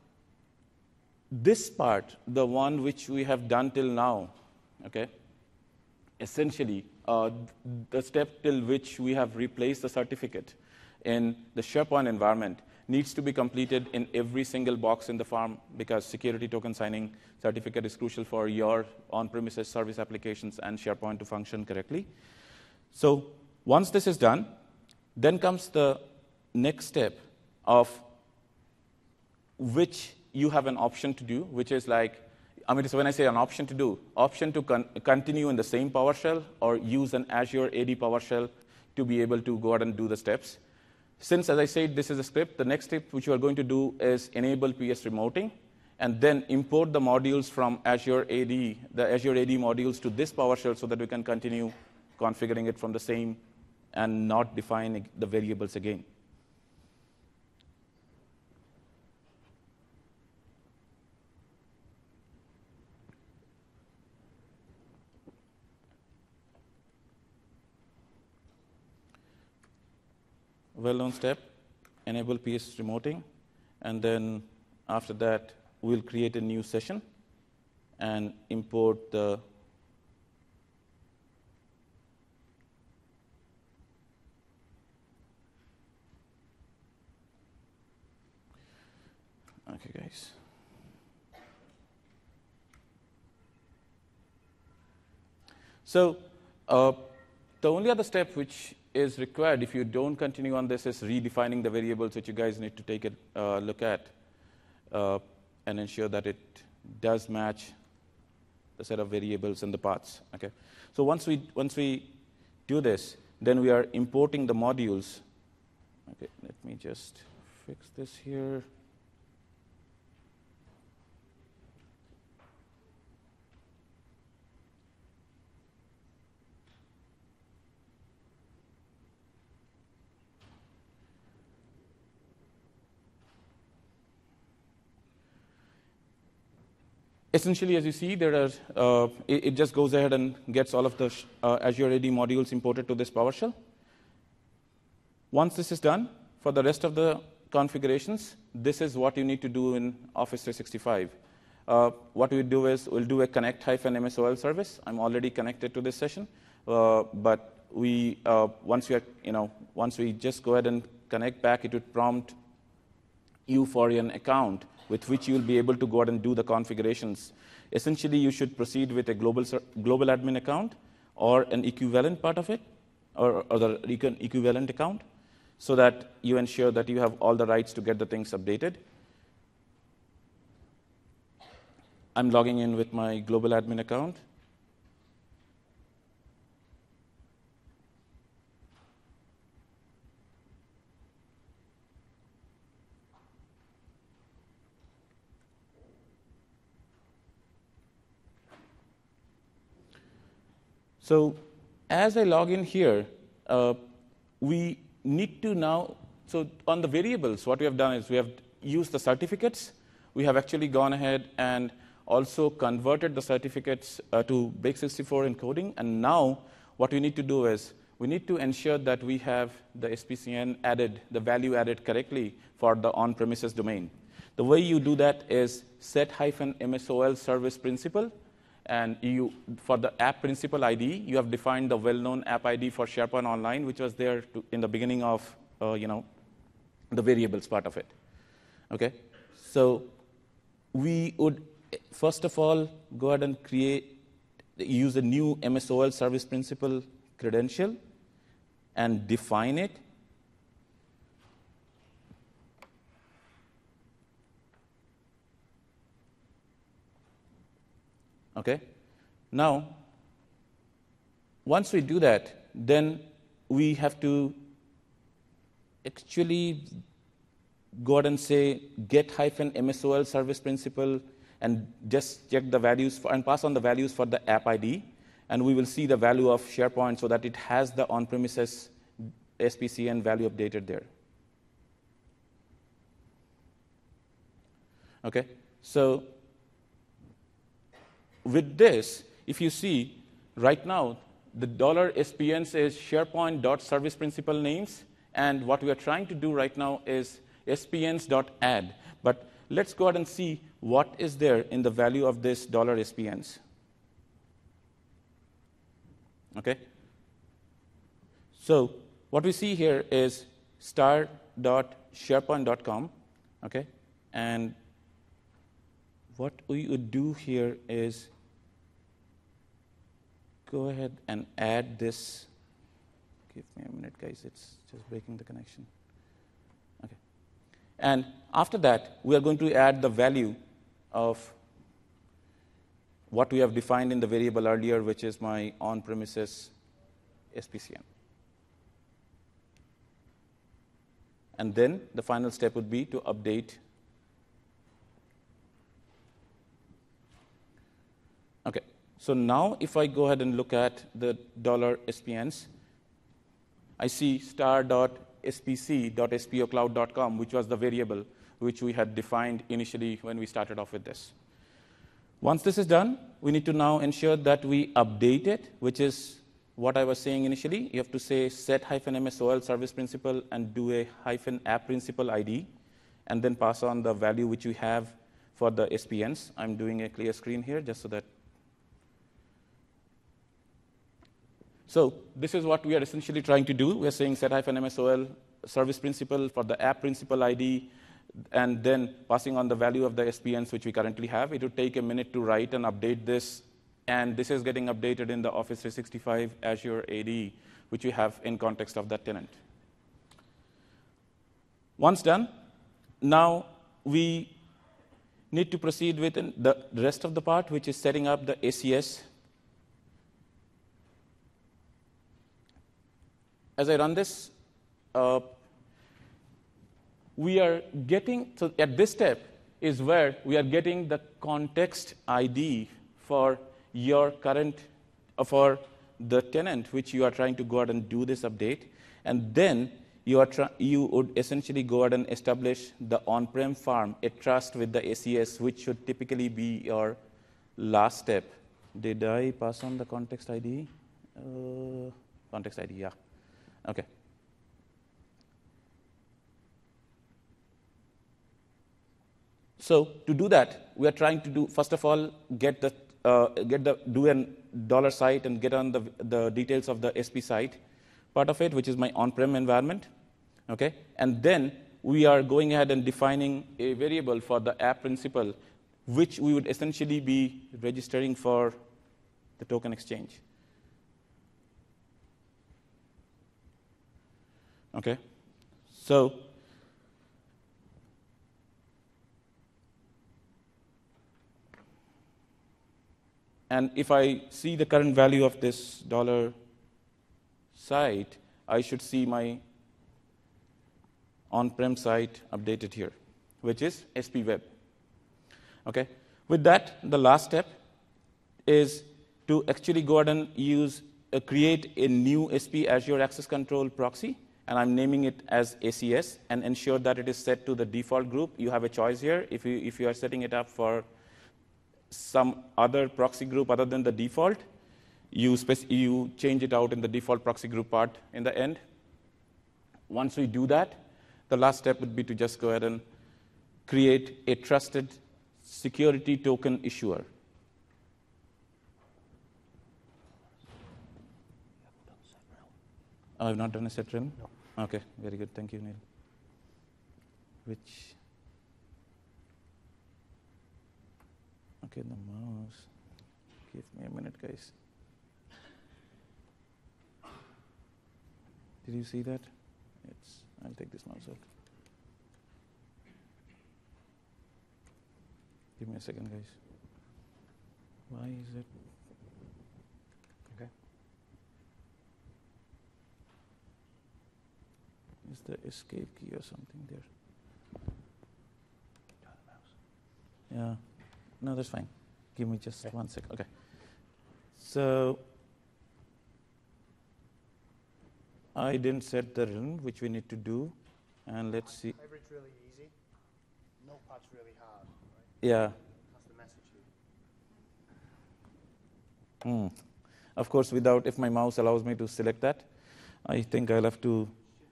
this part, the one which we have done till now, okay, essentially uh, the step till which we have replaced the certificate in the SharePoint environment needs to be completed in every single box in the farm, because security token signing certificate is crucial for your on-premises service applications and SharePoint to function correctly. So once this is done, then comes the next step of which you have an option to do, which is like, I mean, so when I say an option to do, option to con continue in the same PowerShell or use an Azure A D PowerShell to be able to go ahead and do the steps. Since, as I said, this is a script, the next step which you are going to do is enable P S remoting, and then import the modules from Azure A D, the Azure A D modules to this PowerShell so that we can continue configuring it from the same and not define the variables again. Well-known step, enable P S remoting, and then after that, we'll create a new session and import the Okay, guys. So uh, the only other step which is required if you don't continue on this is redefining the variables, which you guys need to take a uh, look at uh, and ensure that it does match the set of variables in the paths. Okay. So once we once we do this, then we are importing the modules. Okay, let me just fix this here. Essentially, as you see, there are, uh, it, it just goes ahead and gets all of the uh, Azure A D modules imported to this PowerShell. Once this is done, for the rest of the configurations, this is what you need to do in Office three sixty-five. Uh, what we do is we'll do a connect-M S O L service. I'm already connected to this session, uh, but we uh, once we are, you know once we just go ahead and connect back, it would prompt you for an account with which you will be able to go ahead and do the configurations. Essentially, you should proceed with a global global admin account or an equivalent part of it, or, or the equivalent account, so that you ensure that you have all the rights to get the things updated. I'm logging in with my global admin account. So as I log in here, uh, we need to now, so on the variables, what we have done is we have used the certificates. We have actually gone ahead and also converted the certificates uh, to base sixty-four encoding. And now what we need to do is we need to ensure that we have the S P C N added, the value added correctly for the on-premises domain. The way you do that is set-M S O L service principal. And you, for the app principal I D, you have defined the well-known app I D for SharePoint Online, which was there to, in the beginning of, uh, you know, the variables part of it. Okay, so we would first of all go ahead and create, use a new M S O L service principal credential and define it. Okay. Now, once we do that, then we have to actually go ahead and say get-M S O L service principal and just check the values for, and pass on the values for the app I D, and we will see the value of SharePoint so that it has the on-premises S P C N value updated there. Okay. So with this, if you see, right now, the dollar S P N says SharePoint.service principal names, and what we are trying to do right now is S P Ns.add. But let's go ahead and see what is there in the value of this dollar S P Ns. Okay? So what we see here is star.sharepoint dot com, okay? And what we would do here is go ahead and add this. Give me a minute, guys. It's just breaking the connection. Okay. And after that, we are going to add the value of what we have defined in the variable earlier, which is my on-premises S P C N. And then the final step would be to update. Okay. So now if I go ahead and look at the dollar S P Ns, I see star.spc.spocloud dot com, which was the variable which we had defined initially when we started off with this. Once this is done, we need to now ensure that we update it, which is what I was saying initially. You have to say set-M S O L service principal and do a hyphen app principal I D, and then pass on the value which we have for the S P Ns. I'm doing a clear screen here just so that. So this is what we are essentially trying to do. We're saying set-M S O L service principal for the app principal I D, and then passing on the value of the S P Ns which we currently have. It would take a minute to write and update this And this is getting updated in the Office three sixty-five Azure A D, which we have in context of that tenant. Once done, now we need to proceed with the rest of the part, which is setting up the A C S. As I run this, uh, we are getting, so at this step is where we are getting the context I D for your current, uh, for the tenant which you are trying to go ahead and do this update. And then you, are try- you would essentially go ahead and establish the on-prem farm, a trust with the A C S, which should typically be your last step. Did I pass on the context I D? Uh, context I D, yeah. Okay. So to do that, we are trying to do, first of all, get the, uh, get the do a dollar site and get on the, the details of the S P site part of it, which is my on-prem environment. Okay, and then we are going ahead and defining a variable for the app principal, which we would essentially be registering for the token exchange. Okay, so and if I see the current value of this dollar site, I should see my on-prem site updated here, which is S P Web. Okay, with that, the last step is to actually go ahead and use uh, create a new S P Azure Access Control proxy, and I'm naming it as A C S, and ensure that it is set to the default group. You have a choice here. If you if you are setting it up for some other proxy group other than the default, you spec- you change it out in the default proxy group part in the end. Once we do that, the last step would be to just go ahead and create a trusted security token issuer. Oh, I've not done a set realm? No. Okay, very good. Thank you, Neil. Which, okay, the mouse. Give me a minute, guys. Did you see that? It's, I'll take this mouse out. Give me a second, guys. Why is it? Okay. Is the escape key or something there? Yeah. No, that's fine. Give me just okay. one second. Okay. So I didn't set the realm, which we need to do, and let's see. Hybrid's really easy. Notepad's really hard. Right? Yeah. That's the message here. Hmm. Of course, without, if my mouse allows me to select that, I think I'll have to.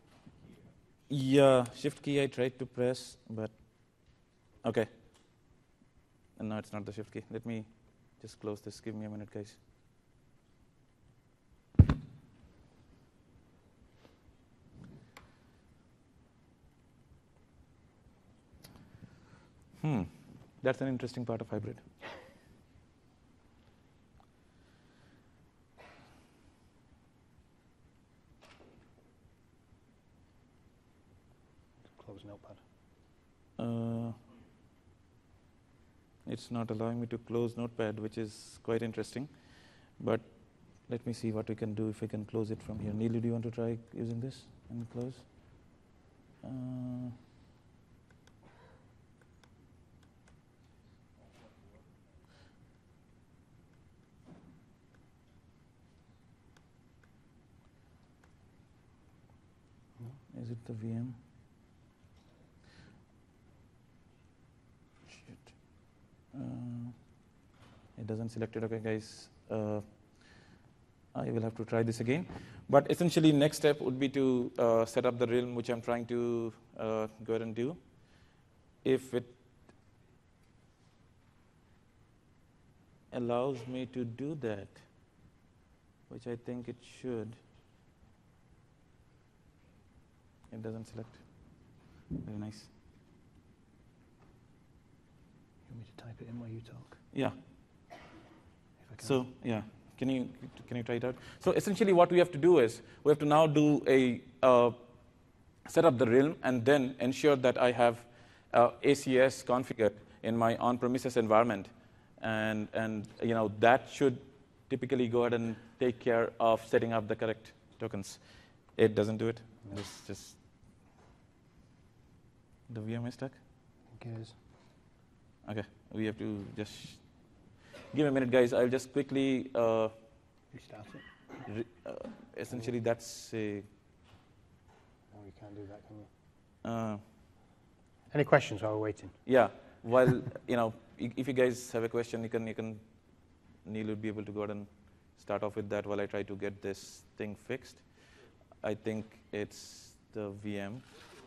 Yeah, shift key I tried to press, but okay. And no, it's not the shift key. Let me just close this. Give me a minute, guys. Hmm, that's an interesting part of hybrid. Close Notepad. Uh, it's not allowing me to close Notepad, which is quite interesting. But let me see what we can do if we can close it from here. Neil, do you want to try using this and close? Uh, Is it the V M? Shit. Uh, it doesn't select it. Okay, guys. Uh, I will have to try this again. But essentially, next step would be to uh, set up the realm, which I'm trying to uh, go ahead and do. If it allows me to do that, which I think it should. It doesn't select. Very nice. You want me to type it in while you talk? Yeah. If So yeah, can you can you try it out? So essentially, what we have to do is we have to now do a uh, set up the realm and then ensure that I have uh, A C S configured in my on-premises environment, and and you know that should typically go ahead and take care of setting up the correct tokens. It doesn't do it. No. It's just the V M is stuck. I think it is. Okay, we have to just give me a minute, guys. I'll just quickly uh, restart it. Re uh, essentially, that's a. No, you can't do that, can you? Uh, Any questions while we're waiting? Yeah. While you know, if you guys have a question, you can you can. Neil would be able to go ahead and start off with that while I try to get this thing fixed. I think it's the V M.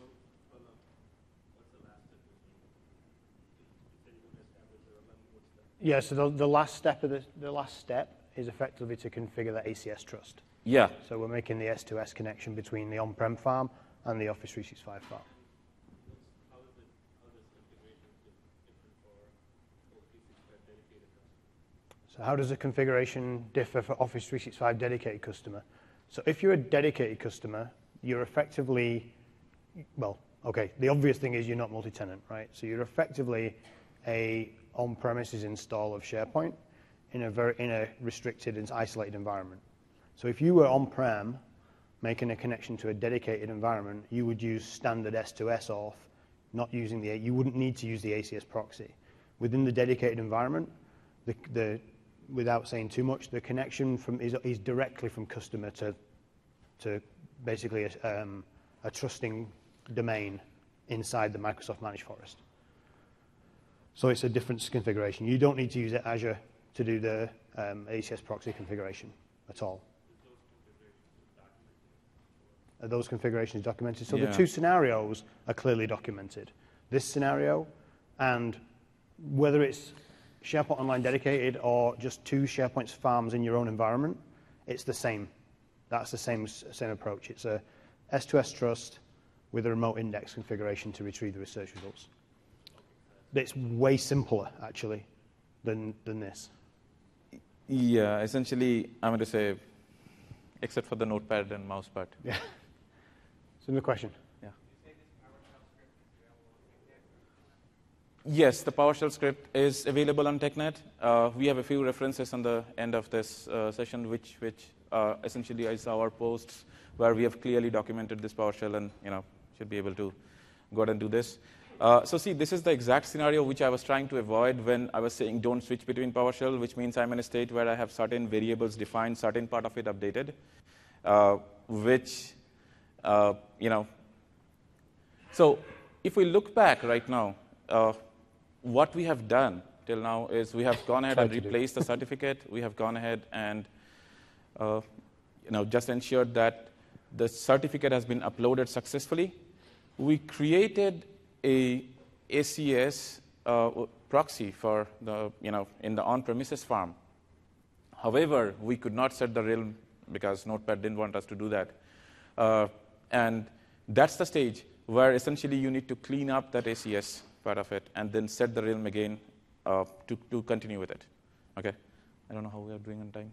Yeah, so the, the last step of the, the last step is effectively to configure the A C S trust. Yeah. So we're making the S to S connection between the on-prem farm and the Office three sixty-five farm. How is it, how does configuration different for O three sixty-five dedicated customer? So how does the configuration differ for Office three sixty-five dedicated customer? So if you're a dedicated customer, you're effectively, well, okay, the obvious thing is you're not multi-tenant, right? So you're effectively a on-premises install of SharePoint in a very in a restricted and isolated environment. So if you were on-prem making a connection to a dedicated environment, you would use standard S to S auth, not using the, you wouldn't need to use the A C S proxy. Within the dedicated environment, the, the without saying too much, the connection from is, is directly from customer to to basically a, um, a trusting domain inside the Microsoft Managed Forest. So it's a different configuration. You don't need to use Azure to do the um, A C S proxy configuration at all. Are those configurations documented? So yeah. the two scenarios are clearly documented. This scenario and whether it's SharePoint Online dedicated or just two SharePoint farms in your own environment, it's the same. That's the same, same approach. It's a S to S trust with a remote index configuration to retrieve the research results. It's way simpler, actually, than, than this. Yeah, essentially, I'm going to say, except for the notepad and mouse part. Yeah. Similar question. Yeah. Yes, the PowerShell script is available on TechNet. Uh, we have a few references on the end of this uh, session, which, which uh, essentially is our posts where we have clearly documented this PowerShell, and you know should be able to go ahead and do this. Uh, so see, this is the exact scenario which I was trying to avoid when I was saying don't switch between PowerShell, which means I'm in a state where I have certain variables defined, certain part of it updated, uh, which, uh, you know. So if we look back right now, uh, what we have done till now is we have gone ahead and replaced the certificate. We have gone ahead and, uh, you know, just ensured that the certificate has been uploaded successfully. We created a A C S uh, proxy for the, you know, in the on-premises farm. However, we could not set the realm because Notepad didn't want us to do that. Uh, and that's the stage where essentially you need to clean up that A C S part of it and then set the realm again uh, to, to continue with it. Okay? I don't know how we are doing on time.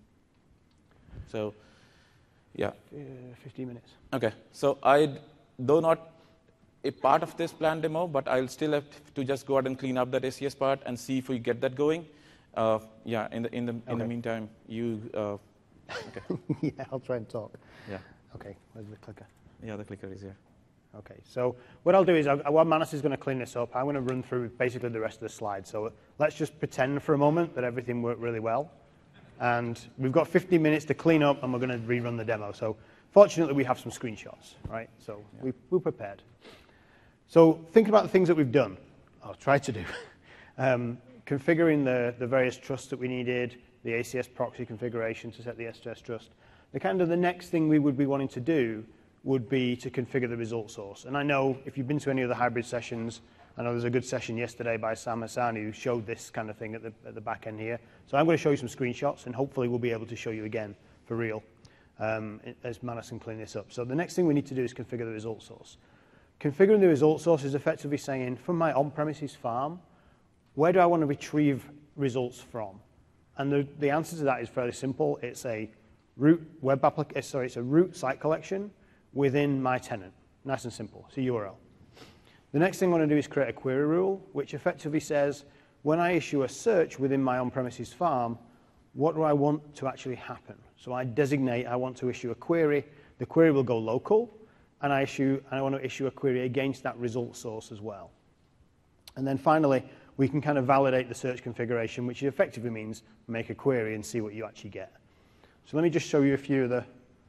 So, yeah. Uh, fifteen minutes. Okay. So I, though not a part of this plan demo, but I'll still have to just go ahead and clean up that A C S part and see if we get that going. Uh, yeah, in the in the in okay. the meantime, you. Uh, okay. Yeah, I'll try and talk. Yeah. Okay. Where's the clicker? Yeah, the clicker is here. Okay. So what I'll do is, I'll, while Manas is going to clean this up, I'm going to run through basically the rest of the slides. So let's just pretend for a moment that everything worked really well, and we've got fifteen minutes to clean up, and we're going to rerun the demo. So fortunately, we have some screenshots, right? So yeah. we we're prepared. So think about the things that we've done, I'll try to do. um, configuring the, the various trusts that we needed, the A C S proxy configuration to set the S to S trust. The kind of the next thing we would be wanting to do would be to configure the result source. And I know if you've been to any of the hybrid sessions, I know there's a good session yesterday by Sam Hassani who showed this kind of thing at the, at the back end here. So I'm going to show you some screenshots, and hopefully we'll be able to show you again for real um, as Manas can clean this up. So the next thing we need to do is configure the result source. Configuring the result source is effectively saying, from my on-premises farm, where do I want to retrieve results from? And the, the answer to that is fairly simple. It's a root web application, sorry, it's a root site collection within my tenant. Nice and simple. It's a U R L. The next thing I want to do is create a query rule, which effectively says, when I issue a search within my on-premises farm, what do I want to actually happen? So I designate I want to issue a query. The query will go local, and I issue and I want to issue a query against that result source as well. And then finally, we can kind of validate the search configuration, which effectively means make a query and see what you actually get. So let me just show you a few of the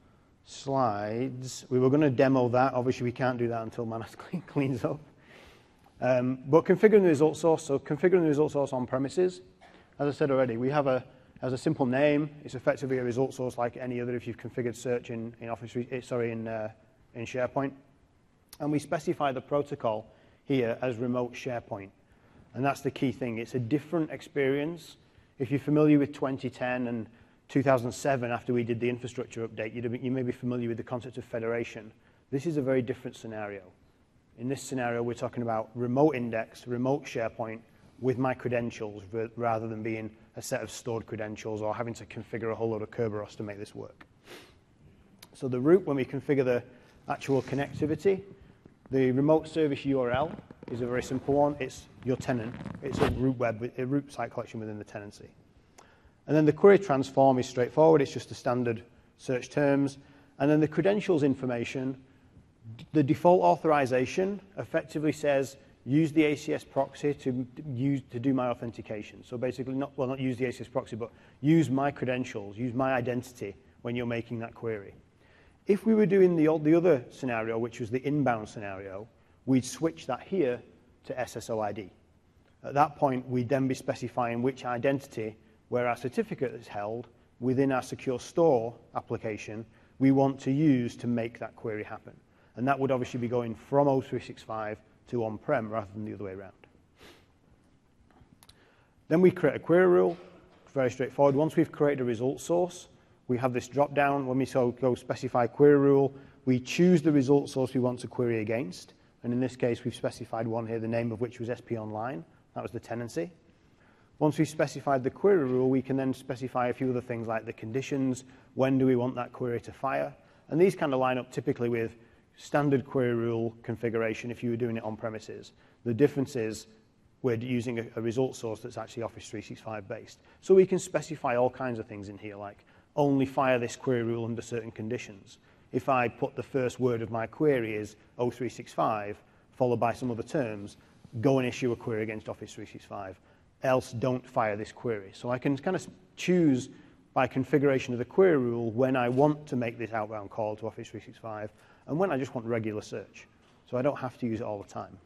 slides. We were going to demo that. Obviously, we can't do that until Manus cleans up. Um, but configuring the result source, so configuring the result source on premises, as I said already, we have a has a simple name. It's effectively a result source like any other if you've configured search in, in Office, sorry, in, uh, in SharePoint. And we specify the protocol here as remote SharePoint. And that's the key thing. It's a different experience. If you're familiar with twenty ten and two thousand seven, after we did the infrastructure update, you'd, you may be familiar with the concept of federation. This is a very different scenario. In this scenario, we're talking about remote index, remote SharePoint with my credentials rather than being a set of stored credentials or having to configure a whole load of Kerberos to make this work. So the root, when we configure the actual connectivity, the remote service U R L is a very simple one. It's your tenant. It's a root web, a root site collection within the tenancy. And then the query transform is straightforward. It's just a standard search terms. And then the credentials information, the default authorization effectively says use the A C S proxy to use to do my authentication. So basically, not well, not use the A C S proxy, but use my credentials, use my identity when you're making that query. If we were doing the the other scenario, which was the inbound scenario, we'd switch that here to S S O I D. At that point, we'd then be specifying which identity, where our certificate is held within our secure store application, we want to use to make that query happen. And that would obviously be going from O three sixty-five to on-prem rather than the other way around. Then we create a query rule. Very straightforward. Once we've created a result source, we have this drop-down. When we so go specify query rule, we choose the result source we want to query against. And in this case, we've specified one here, the name of which was S P Online. That was the tenancy. Once we've specified the query rule, we can then specify a few other things like the conditions, when do we want that query to fire. And these kind of line up typically with standard query rule configuration if you were doing it on premises. The difference is we're using a, a result source that's actually Office three sixty-five based. So we can specify all kinds of things in here, like only fire this query rule under certain conditions. If I put the first word of my query is O three sixty-five, followed by some other terms, go and issue a query against Office three sixty-five. Else don't fire this query. So I can kind of choose by configuration of the query rule when I want to make this outbound call to Office three sixty-five and when I just want regular search. So I don't have to use it all the time.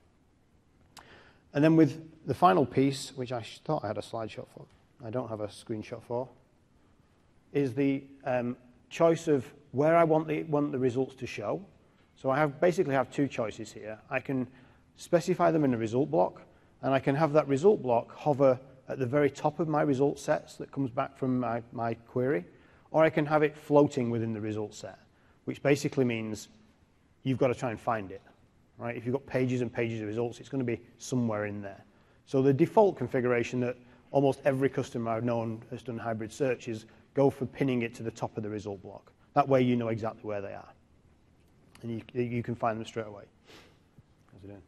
And then with the final piece, which I thought I had a slideshow for, I don't have a screenshot for, is the um, choice of where I want the, want the results to show. So I have basically have two choices here. I can specify them in a result block, and I can have that result block hover at the very top of my result sets that comes back from my, my query, or I can have it floating within the result set, which basically means you've got to try and find it. Right? If you've got pages and pages of results, it's going to be somewhere in there. So the default configuration that almost every customer I've known has done hybrid search is go for pinning it to the top of the result block. That way you know exactly where they are. And you, you can find them straight away. How's it doing?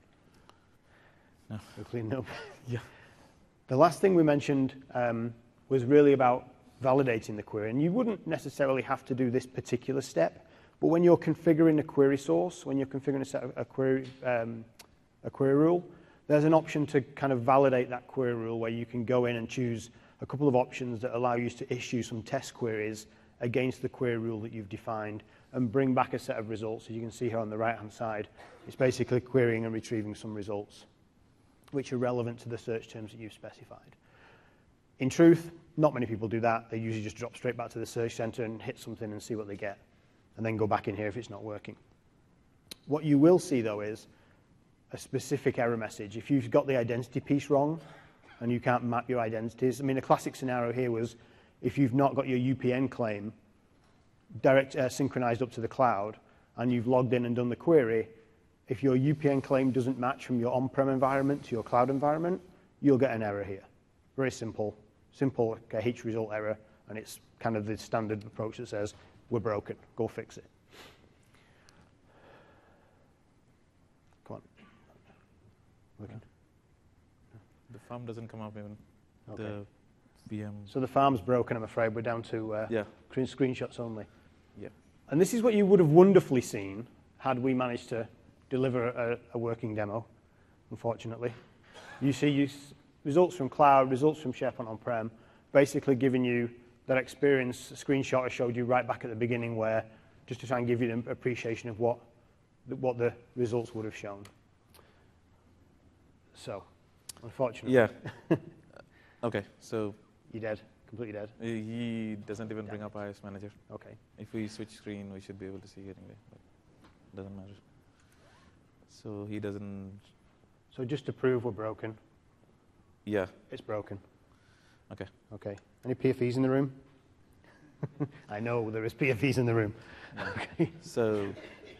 No. We're cleaning up. Yeah. The last thing we mentioned um, was really about validating the query. And you wouldn't necessarily have to do this particular step, but when you're configuring a query source, when you're configuring a, set of, a, query, um, a query rule, there's an option to kind of validate that query rule where you can go in and choose a couple of options that allow you to issue some test queries against the query rule that you've defined and bring back a set of results. As you can see here on the right-hand side, it's basically querying and retrieving some results which are relevant to the search terms that you've specified. In truth, not many people do that. They usually just drop straight back to the search center and hit something and see what they get, and then go back in here if it's not working. What you will see, though, is a specific error message. If you've got the identity piece wrong and you can't map your identities, I mean, a classic scenario here was if you've not got your U P N claim direct uh, synchronized up to the cloud and you've logged in and done the query, if your U P N claim doesn't match from your on-prem environment to your cloud environment, you'll get an error here. Very simple. simple like a H result error, and it's kind of the standard approach that says, we're broken, go fix it. Come on. Working. The farm doesn't come up even. Okay. The V M. So the farm's broken, I'm afraid. We're down to uh, Yeah. screen- screenshots only. Yeah. And this is what you would have wonderfully seen had we managed to deliver a, a working demo, unfortunately. You see you s- results from cloud, results from SharePoint on-prem, basically giving you that experience screenshot I showed you right back at the beginning where, just to try and give you an appreciation of what the, what the results would have shown. So, unfortunately, Yeah. Okay, so you're dead, completely dead. he doesn't even bring up I S Manager. Okay. If we switch screen, we should be able to see it anyway, but doesn't matter. So he doesn't, So just to prove we're broken, yeah, it's broken. okay. Okay. Any P F Es in the room? I know there is P F Es in the room. Okay. So,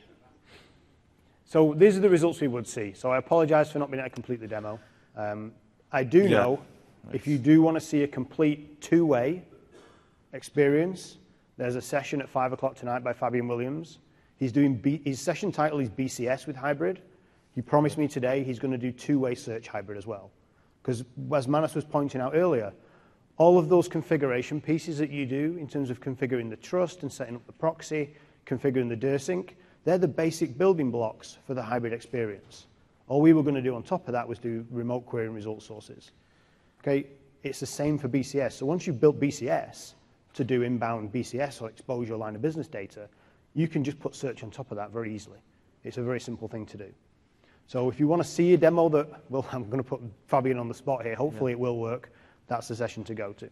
So these are the results we would see. So I apologize for not being able to complete the demo. Um, I do Yeah. know if you do want to see a complete two-way experience, there's a session at five o'clock tonight by Fabian Williams. He's doing B, his session title is B C S with hybrid. He promised me today he's going to do two-way search hybrid as well. Because as Manas was pointing out earlier, all of those configuration pieces that you do in terms of configuring the trust and setting up the proxy, configuring the DirSync, they're the basic building blocks for the hybrid experience. All we were going to do on top of that was do remote query and result sources. Okay, it's the same for B C S. So once you've built B C S to do inbound B C S or expose your line of business data, you can just put search on top of that very easily. It's a very simple thing to do. So if you want to see a demo that, well, I'm going to put Fabian on the spot here. Hopefully Yeah. it will work. That's the session to go to.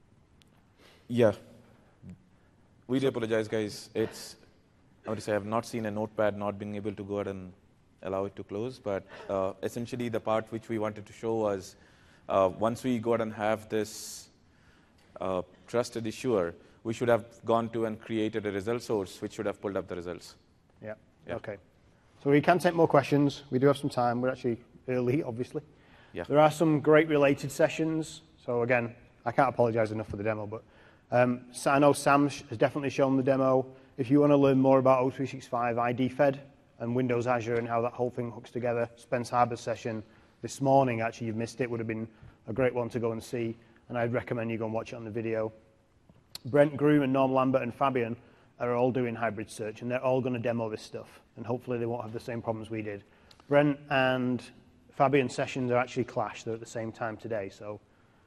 yeah. We do apologize, guys. It's, I would say I've not seen a notepad not being able to go ahead and allow it to close, but uh, essentially the part which we wanted to show was uh, once we go ahead and have this uh, trusted issuer, we should have gone to and created a result source which should have pulled up the results. Yeah. Yeah. Okay. So we can take more questions. We do have some time. We're actually early, obviously. Yeah. There are some great related sessions. So again, I can't apologize enough for the demo, but um, so I know Sam sh- has definitely shown the demo. If you want to learn more about O three sixty-five I D Fed and Windows Azure and how that whole thing hooks together, Spence Harbour's session this morning, actually you've missed it, would have been a great one to go and see, and I'd recommend you go and watch it on the video. Brent Groom and Norm Lambert and Fabian are all doing hybrid search, and they're all going to demo this stuff, and hopefully they won't have the same problems we did. Brent and Fabian's sessions are actually clashed. They're at the same time today, so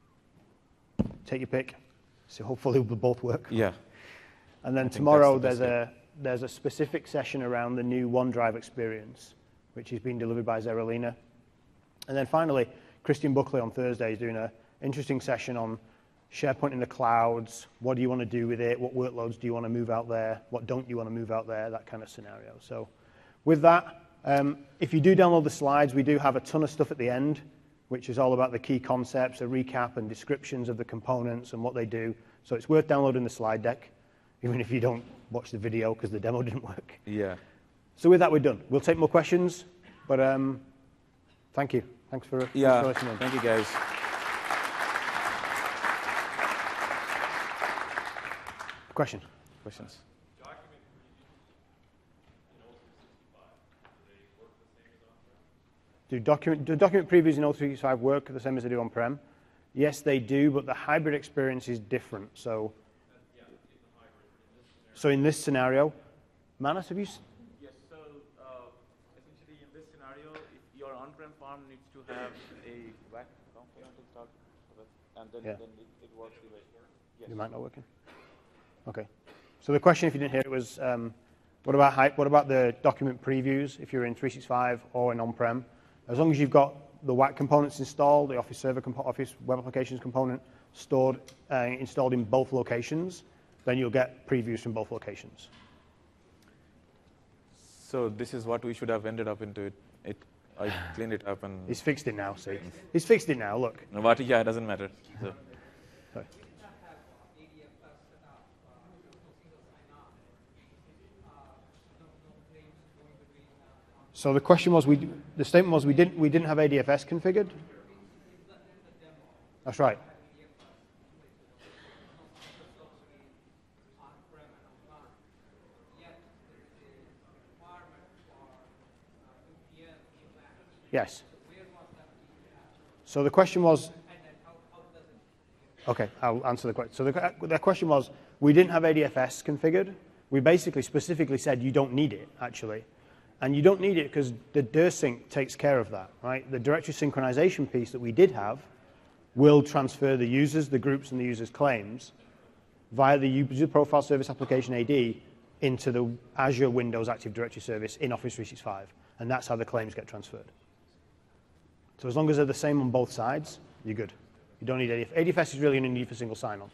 take your pick. So hopefully they'll both work. Yeah. And then I think tomorrow that's there's the a there's a specific session around the new OneDrive experience, which is being delivered by Zeralina. And then finally, Christian Buckley on Thursday is doing an interesting session on SharePoint in the clouds. What do you want to do with it? What workloads do you want to move out there? What don't you want to move out there? That kind of scenario. So with that, um, if you do download the slides, we do have a ton of stuff at the end, which is all about the key concepts, a recap and descriptions of the components and what they do. So it's worth downloading the slide deck, even if you don't watch the video because the demo didn't work. Yeah. So with that, we're done. We'll take more questions, but um, thank you. Thanks for, thanks Yeah. for listening. Thank you, guys. Question? Questions? Do document, do document previews in O three sixty-five work the same as they do on-prem? Yes, they do, but the hybrid experience is different. So, so in this scenario, Manas, have you? s- Yes, so uh, essentially in this scenario, if your on-prem farm needs to have a W A C component installed, and then, Yeah. then it, it works the way. Yes. You might not working. Okay. So the question, if you didn't hear it, was um, what about hy- what about the document previews if you're in three sixty-five or in on-prem? As long as you've got the W A C components installed, the Office Server, compo- Office Web Applications component stored, uh, installed in both locations, then you'll get previews from both locations. So this is what we should have ended up into it. it I cleaned it up and He's fixed it now. See, he's fixed it now. Look. no, what, yeah, it doesn't matter. So, Sorry. So the question was, we the statement was we didn't we didn't have A D F S configured. That's right. Yes. So the question was, okay, I'll answer the question. So the, the question was, we didn't have A D F S configured. We basically specifically said you don't need it, actually. And you don't need it because the D I R sync takes care of that, right? The directory synchronization piece that we did have will transfer the users, the groups, and the users' claims via the user profile service application A D into the Azure Windows Active Directory service in Office three sixty-five. And that's how the claims get transferred. So as long as they're the same on both sides, you're good. You don't need A D F S. A D F S is really only needed for single sign-on.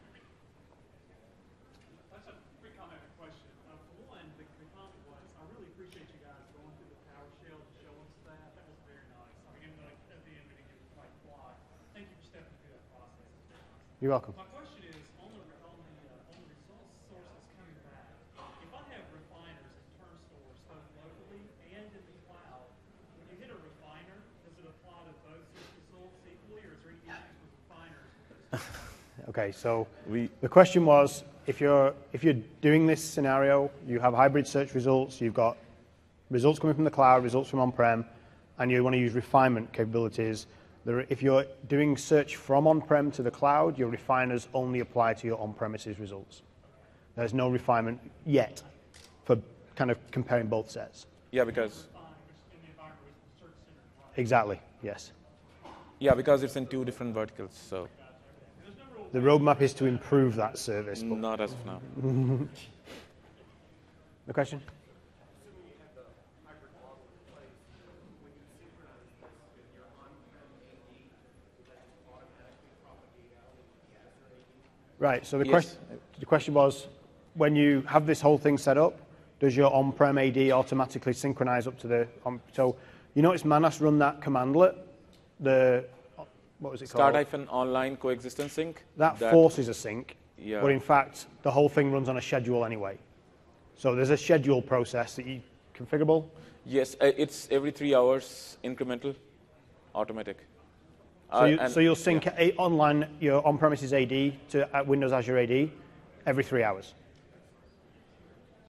That's a quick comment and question. Uh, for one, the, the comment was, I really appreciate you guys going through the PowerShell to show us that. That was very nice. I mean, even though at the end we didn't get it quite fly. Thank you for stepping through that process. It's very nice. You're welcome. My question is, on the, on the, uh, on the results sources coming back, if I have refiners and term stores both locally and in the cloud, when you hit a refiner, does it apply to both results equally, or is there any issues with refiners? Okay, so We, the question was, if you're, if you're doing this scenario, you have hybrid search results, you've got results coming from the cloud, results from on-prem, and you want to use refinement capabilities. There, if you're doing search from on-prem to the cloud, your refiners only apply to your on-premises results. There's no refinement yet for kind of comparing both sets. yeah, because Exactly, yes. yeah, because it's in two different verticals, so The roadmap is to improve that service. But not as of now. the question? Right, so the, Yes. question, the question was, when you have this whole thing set up, does your on-prem A D automatically synchronize up to the, on, so you notice Manas run that commandlet, the, what was it Start called? hyphen online coexistence sync. That, forces a sync, Yeah. but in fact, the whole thing runs on a schedule anyway. So there's a schedule process that you configurable. Yes, uh, it's every three hours incremental, automatic. So, Uh, you, and- so you'll sync a, online your on-premises A D to uh, Windows Azure A D every three hours.